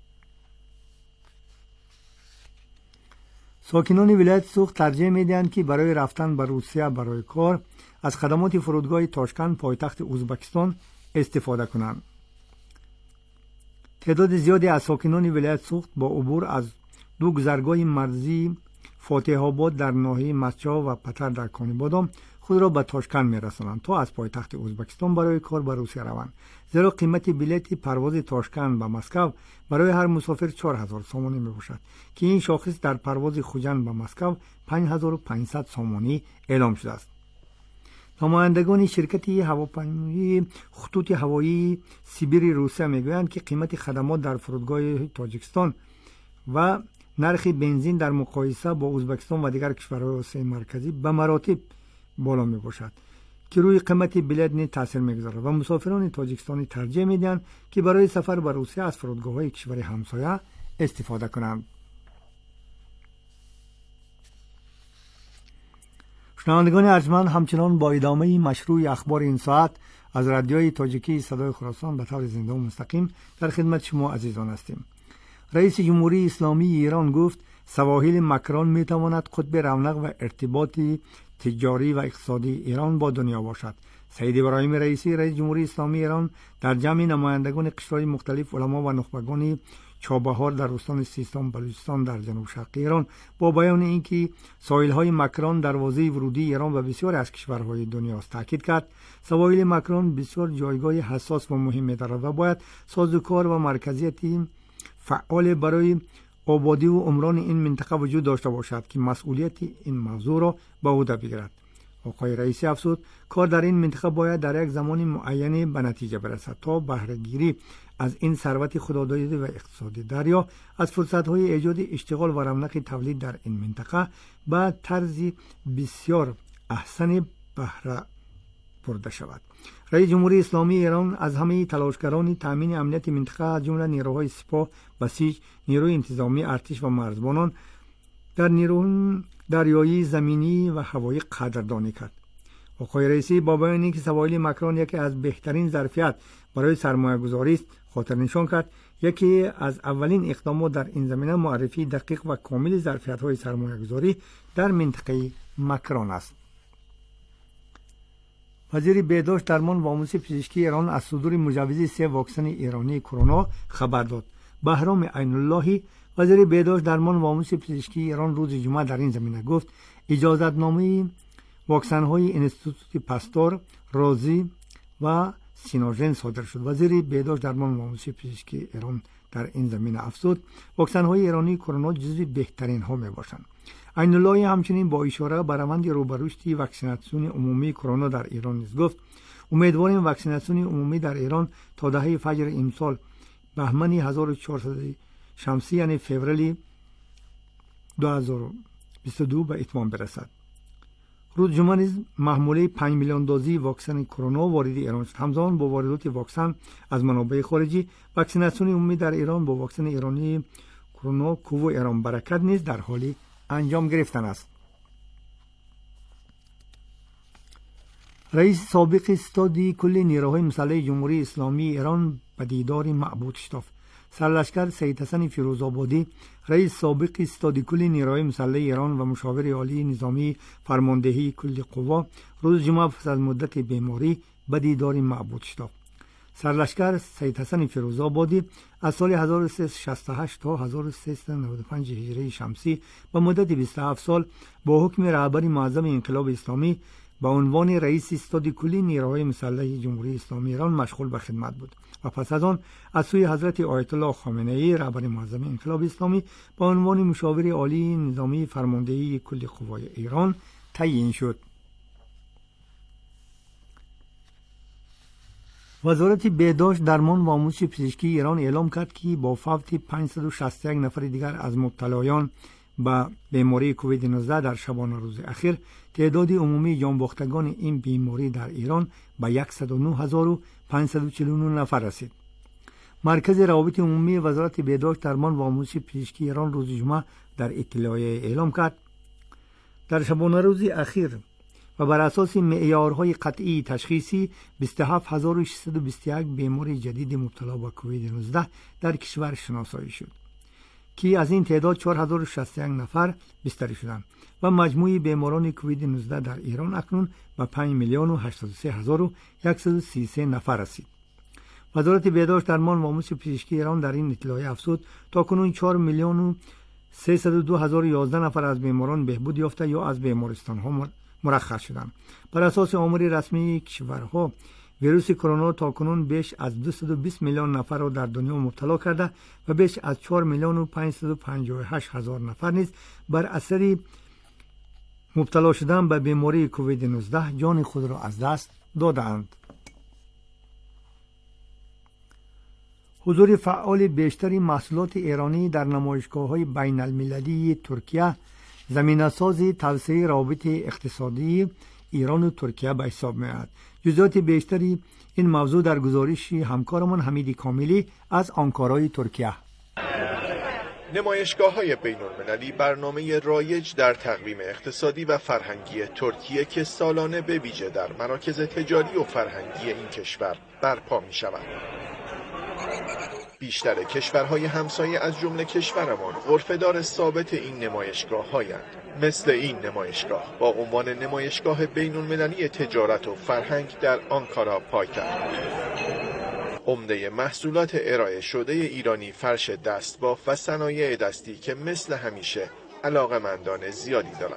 ساکنان ولایت سوخت ترجیح می‌دهند که برای رفتن به روسیه برای کار از خدمات فرودگاه تاشکند پایتخت ازبکستان استفاده کنند. تعداد زیادی از ساکنان ولایت سوخت با عبور از دو گذرگاه مرزی فاتح آباد در ناحیه مسجد و پتر در کانیبادام خود را به تاشکند می‌رسانند تا از پایتخت ازبکستان برای کار به روسیه روند. زیرا قیمت بلیط پرواز تاشکند به مسکو برای هر مسافر 4000 سامانی میباشد که این شاخص در پرواز خوجند به مسکو 5500 سامانی اعلام شده است. نمایندگان شرکت هواپیمایی خطوط هوایی سیبری روسیه میگویند که قیمت خدمات در فرودگاه تاجیکستان و نرخ بنزین در مقایسه با ازبکستان و دیگر کشورهای آسیای مرکزی به مراتب بالا می باشد که روی قیمت بلیط نیز تاثیر میگذارد و مسافران تاجیکستانی ترجیح میدهند که برای سفر به روسیه از فرودگاه‌های کشور همسایه استفاده کنند. شنوندگان ارجمند، همچنان با ادامه مشروع اخبار این ساعت از رادیوی تاجیکی صدای خراسان به طور زنده و مستقیم در خدمت شما عزیزان هستیم. رئیس جمهوری اسلامی ایران گفت سواحل مکران میتواند قطب رونق و ارتباطی تجاری و اقتصادی ایران با دنیا باشد. سید ابراهیم رئیسی رئیس جمهوری اسلامی ایران در جمع نمایندگان قشرهای مختلف علما و نخبگان چابهار در استان سیستان بلوچستان در جنوب شرق ایران با بیان اینکه ساحل‌های مکران دروازه ورودی ایران و بسیاری از کشورهای دنیا است تاکید کرد سواحل مکران بسیار جایگاه حساس و مهمی دارد و باید سازوکار و مرکزیتی فعال برای آبادی و عمران این منطقه وجود داشته باشد که مسئولیت این موضوع را به عهده بگیرد. آقای رئیسی افزود کار در این منطقه باید در یک زمان معین به نتیجه برسد تا بهره گیری از این ثروت خداداده و اقتصادی دریا از فرصت‌های ایجاد اشتغال و رونق تولید در این منطقه به طرز بسیار احسن بهره برده شود. رئیس جمهوری اسلامی ایران از همه تلاشگران تامین امنیت منطقه از جمله نیروهای سپاه، بسیج، نیروی انتظامی، ارتش و مرزبانان در نیروی دریایی، زمینی و هوایی قدردانی کرد. آقای رئیسی با بیان اینکه سواحل مکران یکی از بهترین ظرفیت برای سرمایه‌گذاری است خاطر نشان کرد یکی از اولین اقدامات در این زمینه معرفی دقیق و کامل ظرفیت‌های سرمایه‌گذاری در منطقه مکران است. وزیر بهداشت درمان و آموزش پزشکی ایران از صدور مجوز 3 واکسن ایرانی کرونا خبر داد. بهرام عین الله وزیر بهداشت درمان و آموزش پزشکی ایران روز جمعه در این زمینه گفت اجازتنامه واکسن‌های انستیتوت پاستور، رازی و سینوژن صادر شد. وزیر بهداشت درمان و آموزش پزشکی ایران در این زمینه افزود واکسن‌های ایرانی کرونا جزو بهترین ها میباشند. عین الله همچنین با اشاره به روند روبرشت واکسیناسیون عمومی کرونا در ایران نیز گفت امیدواریم واکسیناسیون عمومی در ایران تا دهه فجر امسال بهمن 1400 شمسی یعنی فوریه 2022 به اتمام برسد. روز جمعه نیز محموله 5 میلیون دوزی واکسن کرونا وارد ایران شد. همزمان با واردات واکسن از منابع خارجی، واکسیناسیون عمومی در ایران با واکسن ایرانی کرونا کوو ایران برکت نیز در حال انجام گرفتن است. رئیس سابق استادی کل نیروهای مسلح جمهوری اسلامی ایران به دیدار معبود شتاف. سرلشکر سید حسن فیروزآبادی، رئیس سابق استادی کل نیروهای مسلح ایران و مشاور عالی نظامی فرماندهی کل قوا، روز جمعه پس از مدت بیماری به دیدار معبود شتاف. سرلشکر سید حسن فیروزآبادی از سال 1368 تا 1395 هجری شمسی به مدت 27 سال با حکم رهبر معظم انقلاب اسلامی با عنوان رئیس استادی کلی نیروهای مسلح جمهوری اسلامی ایران مشغول به خدمت بود و پس از آن از سوی حضرت آیت الله خامنه ای رهبر معظم انقلاب اسلامی با عنوان مشاور عالی نظامی فرماندهی کل قوای ایران تعیین شد. وزارت بهداشت، درمان و آموزش پزشکی ایران اعلام کرد که با فوت 561 نفر دیگر از مبتلایان به بیماری کووید 19 در شبانه روز اخیر، تعداد عمومی جانباختگان این بیماری در ایران به 109549 نفر رسید. مرکز روابط عمومی وزارت بهداشت، درمان و آموزش پزشکی ایران روز جمعه در اطلاعیه اعلام کرد در شبانه روز اخیر و بر اساس معیارهای قطعی تشخیصی 27621 بیماری جدید مبتلا به کووید 19 در کشور شناسایی شد که از این تعداد 4061 نفر بستری شدند و مجموع بیماران کووید 19 در ایران اکنون به 5,083,133 نفر رسید. وزارت بهداشت، درمان و آموزش پزشکی ایران در این اطلاعیه افزود تا کنون 4,302,011 نفر از بیماران بهبود یافته یا از بیمارستان‌ها مرخص شدند. بر اساس آمار رسمی کشورها، ویروس کرونا تاکنون بیش از 220 میلیون نفر را در دنیا مبتلا کرده و بیش از 4,558,000 نفر نیز بر اثر مبتلا شدن به بیماری کووید 19 جان خود را از دست دادند. حضور فعال بیشتری محصولات ایرانی در نمایشگاه‌های بین المللی ترکیه زمینه‌ساز توسعه روابط اقتصادی ایران و ترکیه به حساب می‌آید. جزئیات بیشتری این موضوع در گزارش همکارمان حمید کاملی از آنکارای ترکیه. نمایشگاه‌های بین‌المللی برنامه رایج در تقویم اقتصادی و فرهنگی ترکیه که سالانه به ویژه در مراکز تجاری و فرهنگی این کشور برپا می‌شود. بیشتر کشورهای همسایه از جمله کشورمان غرفه‌دار ثابت این نمایشگاه‌هایند. مثل این نمایشگاه با عنوان نمایشگاه بین‌المللی تجارت و فرهنگ در آنکارا پایتخت. عمده محصولات ارائه شده ایرانی فرش دستبافت و صنایع دستی که مثل همیشه علاقه‌مندان زیادی دارند.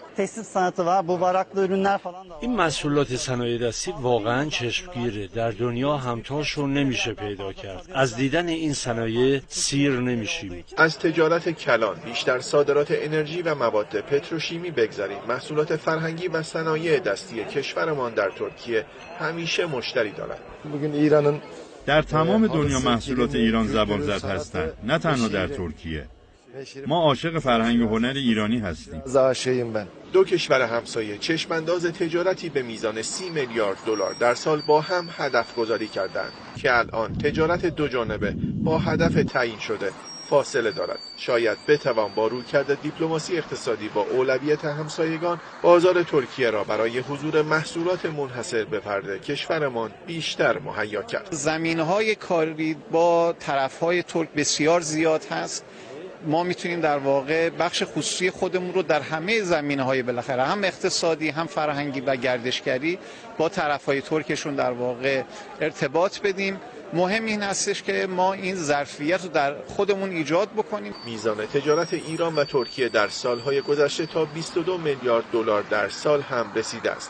این محصولات صنایع دستی واقعا چشمگیره. در دنیا همتاشون نمیشه پیدا کرد. از دیدن این صنایع سیر نمیشیم. از تجارت کلان بیشتر صادرات انرژی و مواد پتروشیمی بگذاریم. محصولات فرهنگی و صنایع دستی کشورمان در ترکیه همیشه مشتری دارد. در تمام دنیا محصولات ایران زبان زد هستند، نه تنها در ترکیه. ما عاشق فرهنگ و هنر ایرانی هستیم. دو کشور همسایه چشمانداز تجارتی به میزان 30 میلیارد دلار در سال با هم هدف گذاری کردند که الان تجارت دو جانبه با هدف تعیین شده فاصله دارد. شاید بتوان با رویکرد دیپلماسی اقتصادی با اولویت همسایگان بازار ترکیه را برای حضور محصولات منحصر به فرد کشورمان بیشتر مهیا کرد. زمینه‌های کاری با طرف‌های ترک بسیار زیاد هست. ما میتونیم در واقع بخش خصوصی خودمون رو در همه زمینه‌های بالاخره هم اقتصادی هم فرهنگی و گردشگری با طرف‌های ترکشون در واقع ارتباط بدیم. مهم این هستش که ما این ظرفیت رو در خودمون ایجاد بکنیم. میزان تجارت ایران و ترکیه در سالهای گذشته تا 22 میلیارد دلار در سال هم رسیده است.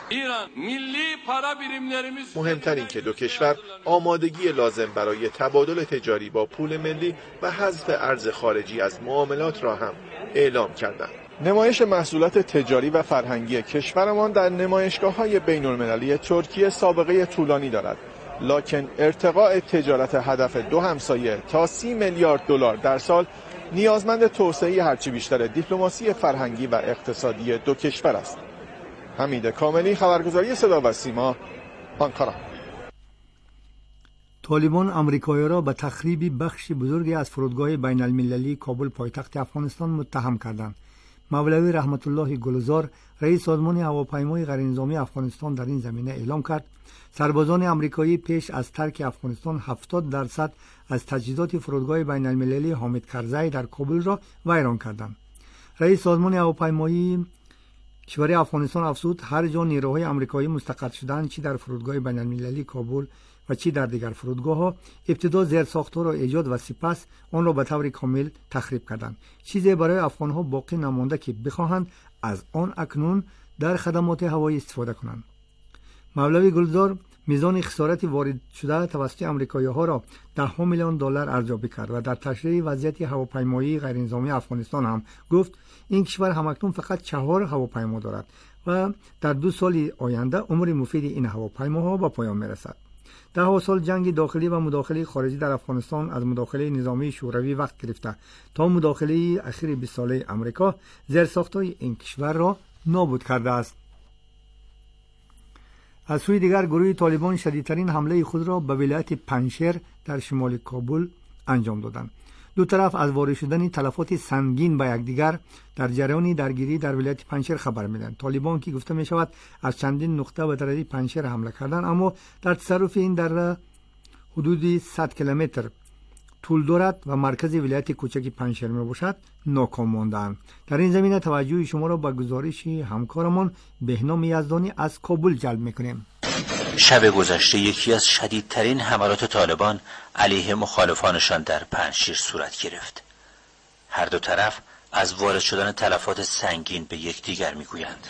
مهمتر این که دو کشور آمادگی لازم برای تبادل تجاری با پول ملی و حذف ارز خارجی از معاملات را هم اعلام کردند. نمایش محصولات تجاری و فرهنگی کشورمان در نمایشگاه‌های بین‌المللی ترکیه سابقه طولانی دارد، لکن ارتقاء تجارت هدف دو همسایه تا 30 میلیارد دلار در سال نیازمند توسعه هرچی بیشتر دیپلماسی فرهنگی و اقتصادی دو کشور است. حمید کاملی، خبرگزاری صدا و سیما، آنکارا. طالبان آمریکایی را به تخریب بخش بزرگی از فرودگاه بین المللی کابل پایتخت افغانستان متهم کردند. مولوی رحمت الله گلزار، رئیس سازمان هواپیمای غیرنظامی افغانستان، در این زمینه اعلام کرد سربازان آمریکایی پیش از ترک افغانستان 70% از تجهیزات فرودگاه بین المللی حامد کرزی در کابل را ویران کردند. رئیس سازمان هواپیمایی کشور افغانستان افزود هر جا نیروهای آمریکایی مستقر شدند، چی در فرودگاه بین المللی کابل و چی در دیگر فرودگاه‌ها، ابتدا زیرساخت‌ها را ایجاد و سپس آن را به طور کامل تخریب کردند. چیزی برای افغان‌ها باقی نمانده که بخواهند از آن اکنون در خدمات هوایی استفاده کنند. مولوی گلزار میزان خسارت وارد شده توسط آمریکایی‌ها را $10 میلیون ارزیابی کرد و در تشریح وضعیت هواپیمایی غیرنظامی افغانستان هم گفت این کشور همکنون فقط 4 هواپیما دارد و در 2 سال آینده عمر مفید این هواپیماها به پایان میرسد. 10 سال جنگ داخلی و مداخله خارجی در افغانستان از مداخله نظامی شوروی وقت گرفته تا مداخله اخیر 20 ساله امریکا زیرساخت‌های این کشور را نابود کرده است. از سوی دیگر گروه طالبان شدیدترین حمله خود را به ولایت پنشیر در شمال کابل انجام دادند. دو طرف از وارد شدن تلفات سنگین به یکدیگر در جریان درگیری در ولایت پنشیر خبر میدن. طالبان که گفته می شود از چندین نقطه به طرف پنشیر حمله کردند، اما در تصرف این در حدود 100 کیلومتر طول دارد و مرکز ولایت کوچک پنشیر می باشد ناکام ماندند. در این زمینه توجه شما را به گزارش همکارمان بهنام یزدانی از کابل جلب میکنیم. شب گذشته یکی از شدیدترین حملات طالبان علیه مخالفانشان در پنشیر صورت گرفت. هر دو طرف از وارد شدن تلفات سنگین به یکدیگر میگویند.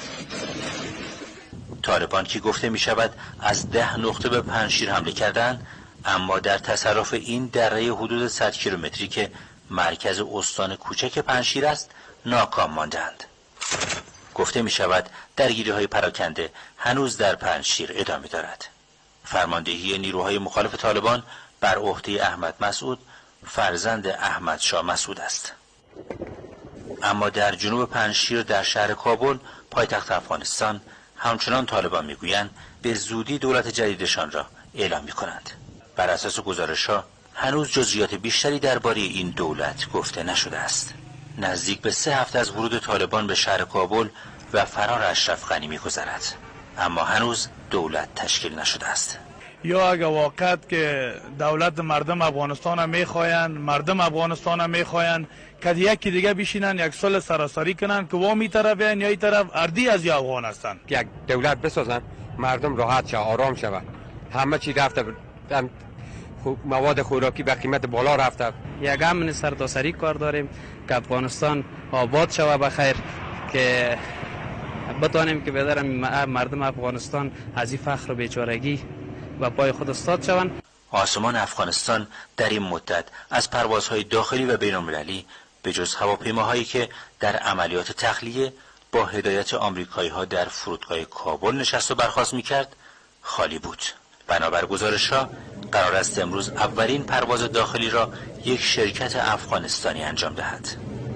طالبان که گفته می شود از 10 نقطه به پنشیر حمله کردند، اما در تصرف این دره حدود 100 کیلومتری که مرکز استان کوچک پنشیر است ناکام ماندند. گفته می شود درگیری های پراکنده هنوز در پنشیر ادامه دارد. فرماندهی نیروهای مخالف طالبان بر عهده احمد مسعود فرزند احمد شاه مسعود است. اما در جنوب پنشیر در شهر کابل پایتخت افغانستان همچنان طالبان میگویند به زودی دولت جدیدشان را اعلام میکنند. بر اساس گزارش‌ها هنوز جزئیات بیشتری درباره این دولت گفته نشده است. نزدیک به 3 هفته از ورود طالبان به شهر کابل و فرار اشرف غنی می‌گذرد، اما هنوز دولت تشکیل نشده است. یا اگه واقعیت که دولت مردم افغانستان میخواین، مردم افغانستان میخواین که یکی دیگه بشینن یک سال سراسری کنن که وامی طرف یا این طرف اردی از افغان هستن، یک دولت بسازن مردم راحت شه، آرام شون. همه چی رفته، مواد خوراکی به قیمت بالا رفته. یک امن سرتاسری کار داریم که افغانستان آباد شوه بخیر، که بتانیم که بدرم مردم افغانستان از این فخر و بیچارگی و پای خود استاد شوند. آسمان افغانستان در این مدت از پروازهای داخلی و بین‌المللی به جز هواپیماهایی که در عملیات تخلیه با هدایت آمریکایی‌ها در فرودگاه کابل نشست و برخاست می‌کرد خالی بود. بنابر گزارش‌ها قرار است امروز اولین پرواز داخلی را یک شرکت افغانستانی انجام دهد.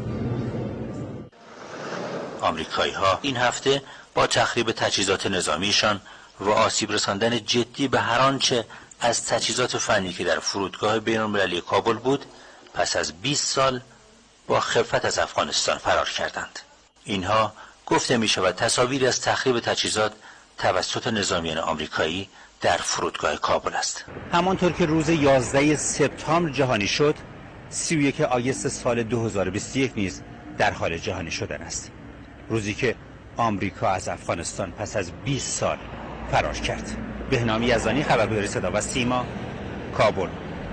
آمریکایی‌ها این هفته با تخریب تجهیزات نظامیشان و آسیب رساندن جدی به هر آنچه از تجهیزات فنی که در فرودگاه بین‌المللی کابل بود، پس از 20 سال با خفت از افغانستان فرار کردند. اینها گفته می شود تصاویری از تخریب تجهیزات توسط نظامیان آمریکایی در فرودگاه کابل است. همانطور که روز 11 سپتامبر جهانی شد، 31 آگوست سال 2021 نیز در حال جهانی شدن است. روزی که آمریکا از افغانستان پس از 20 سال فرار کرد. بهنام یزدانی، خبرگزاری صدا و سیما، کابل.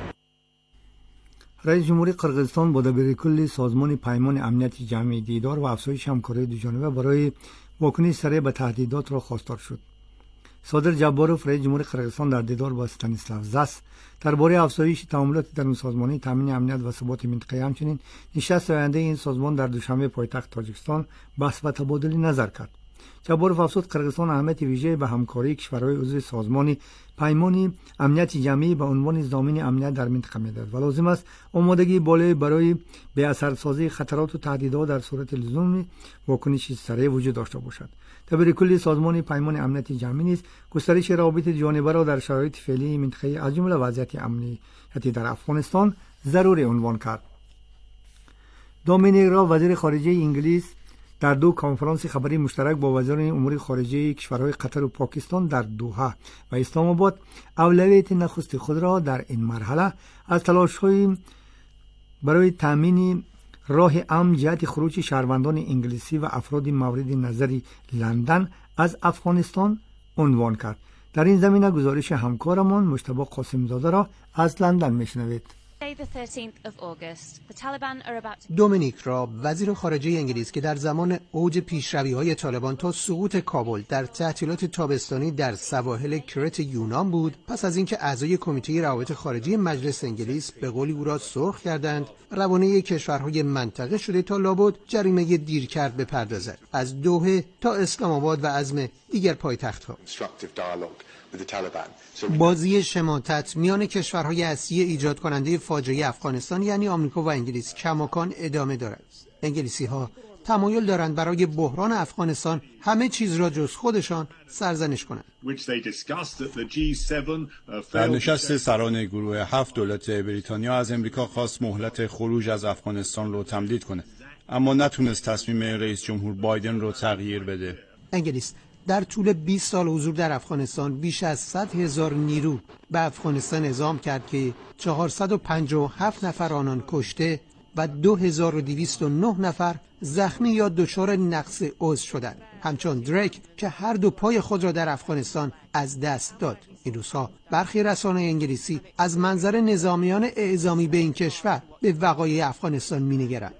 رئیس جمهوری قرقیزستان با دبیرکل سازمان پیمان امنیت جمعی دیدار و افزایش همکاری دوجانبه برای واکنش سریع به تهدیدات را خواستار شد. صادر جباروف رئیس جمهور قرقیزستان در دیدار با استانیسلاو زاس درباره افزایش تعاملات درون سازمانی تامین امنیت و ثبات منطقه همچنین نشست آینده این سازمان در دوشنبه پایتخت تاجیکستان بحث و تبادل نظر کرد. جباروف افزود قرقیزستان اهمیت ویژه به همکاری کشورهای عضو سازمان پیمان امنیت جمعی به عنوان ضامن امنیت در منطقه می‌دهد و لازم است آمادگی بالای برای به اثرسازی خطرات و تهدیدات در صورت لزوم واکنش سریع وجود داشته باشد. طبق کلی سازمان پیمان امنیت جمعی نیز گسترش روابط جانبه را در شرایط فعلی منطقه از جمله وضعیت امنیتی در افغانستان ضروری عنوان کرد. دومینیک راب وزیر خارجه انگلیس در دو کنفرانس خبری مشترک با وزیران امور خارجه کشورهای قطر و پاکستان در دوحه و اسلام آباد اولویت نخست خود را در این مرحله از تلاش‌های برای تامین راه امن جهت خروج شهروندان انگلیسی و افراد مورد نظر لندن از افغانستان عنوان کرد. در این زمینه گزارش همکارمان مجتبی قاسم زاده را از لندن میشنوید. دومینیک راب وزیر خارجه انگلیس که در زمان اوج پیشروی‌های طالبان تا سقوط کابل در تعطیلات تابستانی در سواحل کرت یونان بود، پس از اینکه اعضای کمیته روابط خارجی مجلس انگلیس به قولی او را سرخ کردند، روانه کشورهای منطقه شده تا لابد جریمه دیرکرد بپردازد. از دوحه تا اسلام آباد و عزم دیگر پایتخت‌ها. بازی شماتت میان کشورهای اصلی ایجاد کننده فاجعه افغانستان یعنی آمریکا و انگلیس کماکان ادامه دارد. انگلیسی‌ها تمایل دارند برای بحران افغانستان همه چیز را جز خودشان سرزنش کنند. در نشست سران گروه 7 دولت بریتانیا از امریکا خواست مهلت خروج از افغانستان رو تمدید کنه، اما نتونست تصمیم رئیس جمهور بایدن رو تغییر بده. انگلیس در طول 20 سال حضور در افغانستان بیش از 100,000 نیرو به افغانستان اعزام کرد که 457 نفر آنان کشته و 2209 نفر زخمی یا دچار نقص عضو شدند. همچون دریک که هر دو پای خود را در افغانستان از دست داد. این روزها برخی رسانه‌های انگلیسی از منظر نظامیان اعزامی به این کشور به وقایع افغانستان می‌نگرند.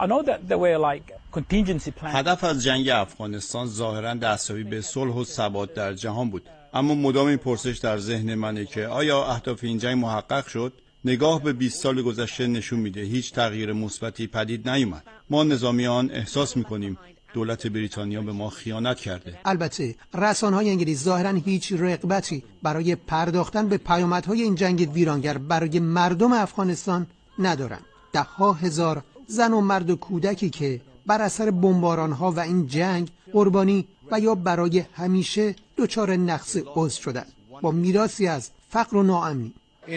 هدف از جنگ افغانستان ظاهراً دستیابی به صلح و ثبات در جهان بود، اما مدام این پرسش در ذهن منه که آیا اهداف این جنگ محقق شد؟ نگاه به 20 سال گذشته نشون میده هیچ تغییر مثبتی پدید نیومد. ما نظامیان احساس میکنیم دولت بریتانیا به ما خیانت کرده. البته رسانه‌های انگلیس ظاهراً هیچ رغبتی برای پرداختن به پیامدهای این جنگ ویرانگر برای مردم افغانستان ندارند. ده‌ها هزار زن و مرد و کودکی که بر اثر بمباران‌ها و این جنگ قربانی و یا برای همیشه دچار نقص عضو شدند با میراثی از فقر و ناامنی.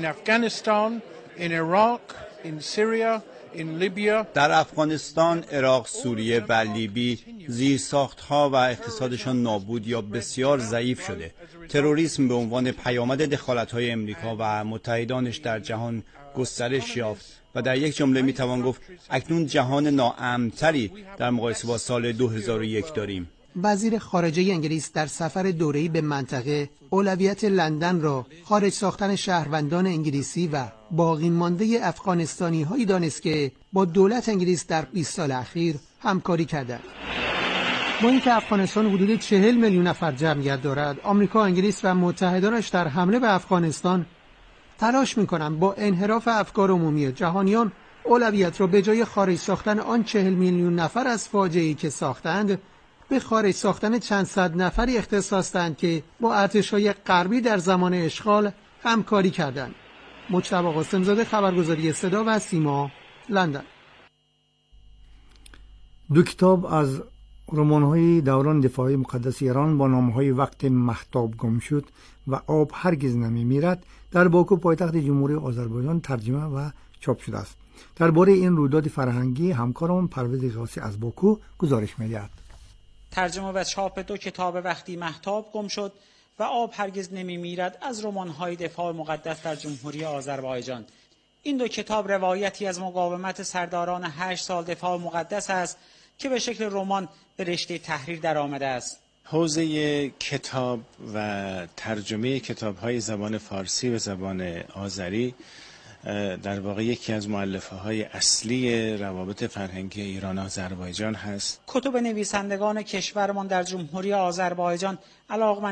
در افغانستان، عراق، سوریه و لیبی زیرساخت‌ها و اقتصادشان نابود یا بسیار ضعیف شده. تروریسم به عنوان پیامد دخالت‌های امریکا و متحدانش در جهان گسترش یافت و در یک جمله میتوان گفت اکنون جهان ناامن‌تری در مقایسه با سال 2001 داریم. وزیر خارجه انگلیس در سفر دوره‌ای به منطقه اولویت لندن را خارج ساختن شهروندان انگلیسی و باقی مانده افغانستانی‌هایی دانست که با دولت انگلیس در 20 سال اخیر همکاری کردند. با اینکه افغانستان حدود 40 میلیون نفر جمعیت دارد، آمریکا، انگلیس و متحدانش در حمله به افغانستان تلاش می‌کنند با انحراف افکار عمومی جهانیان اولویت را به جای خارج ساختن آن 40 میلیون نفر از فاجعه‌ای که ساختند به خارج ساختن چند صد نفری اختصاص دهند که با ارتش‌های غربی در زمان اشغال همکاری کردند. مجتبی قاسم زاده، خبرگزاری صدا و سیما، لندن. دو کتاب از رمان‌های دوران دفاعی مقدس ایران با نام‌های وقت مهتاب گم شد و آب هرگز نمی‌میرد در باکو پایتخت جمهوری آذربایجان ترجمه و چاپ شده است. درباره این رویداد فرهنگی همکارم پرویز غاسی از باکو گزارش می‌دهد. ترجمه و چاپ دو کتاب وقتی مهتاب گم شد و آب هرگز نمی‌میرد از رمان‌های دفاع مقدس در جمهوری آذربایجان. این دو کتاب روایتی از مقاومت سرداران 8 سال دفاع مقدس است که به شکل رمان به رشته تحریر درآمده است. حوزه کتاب و ترجمه کتاب‌های زبان فارسی و زبان آذری در واقع یکی از مؤلفه‌های اصلی روابط فرهنگی ایران و آذربایجان هست. کتب نویسندگان کشورمان در جمهوری آذربایجان علاقمند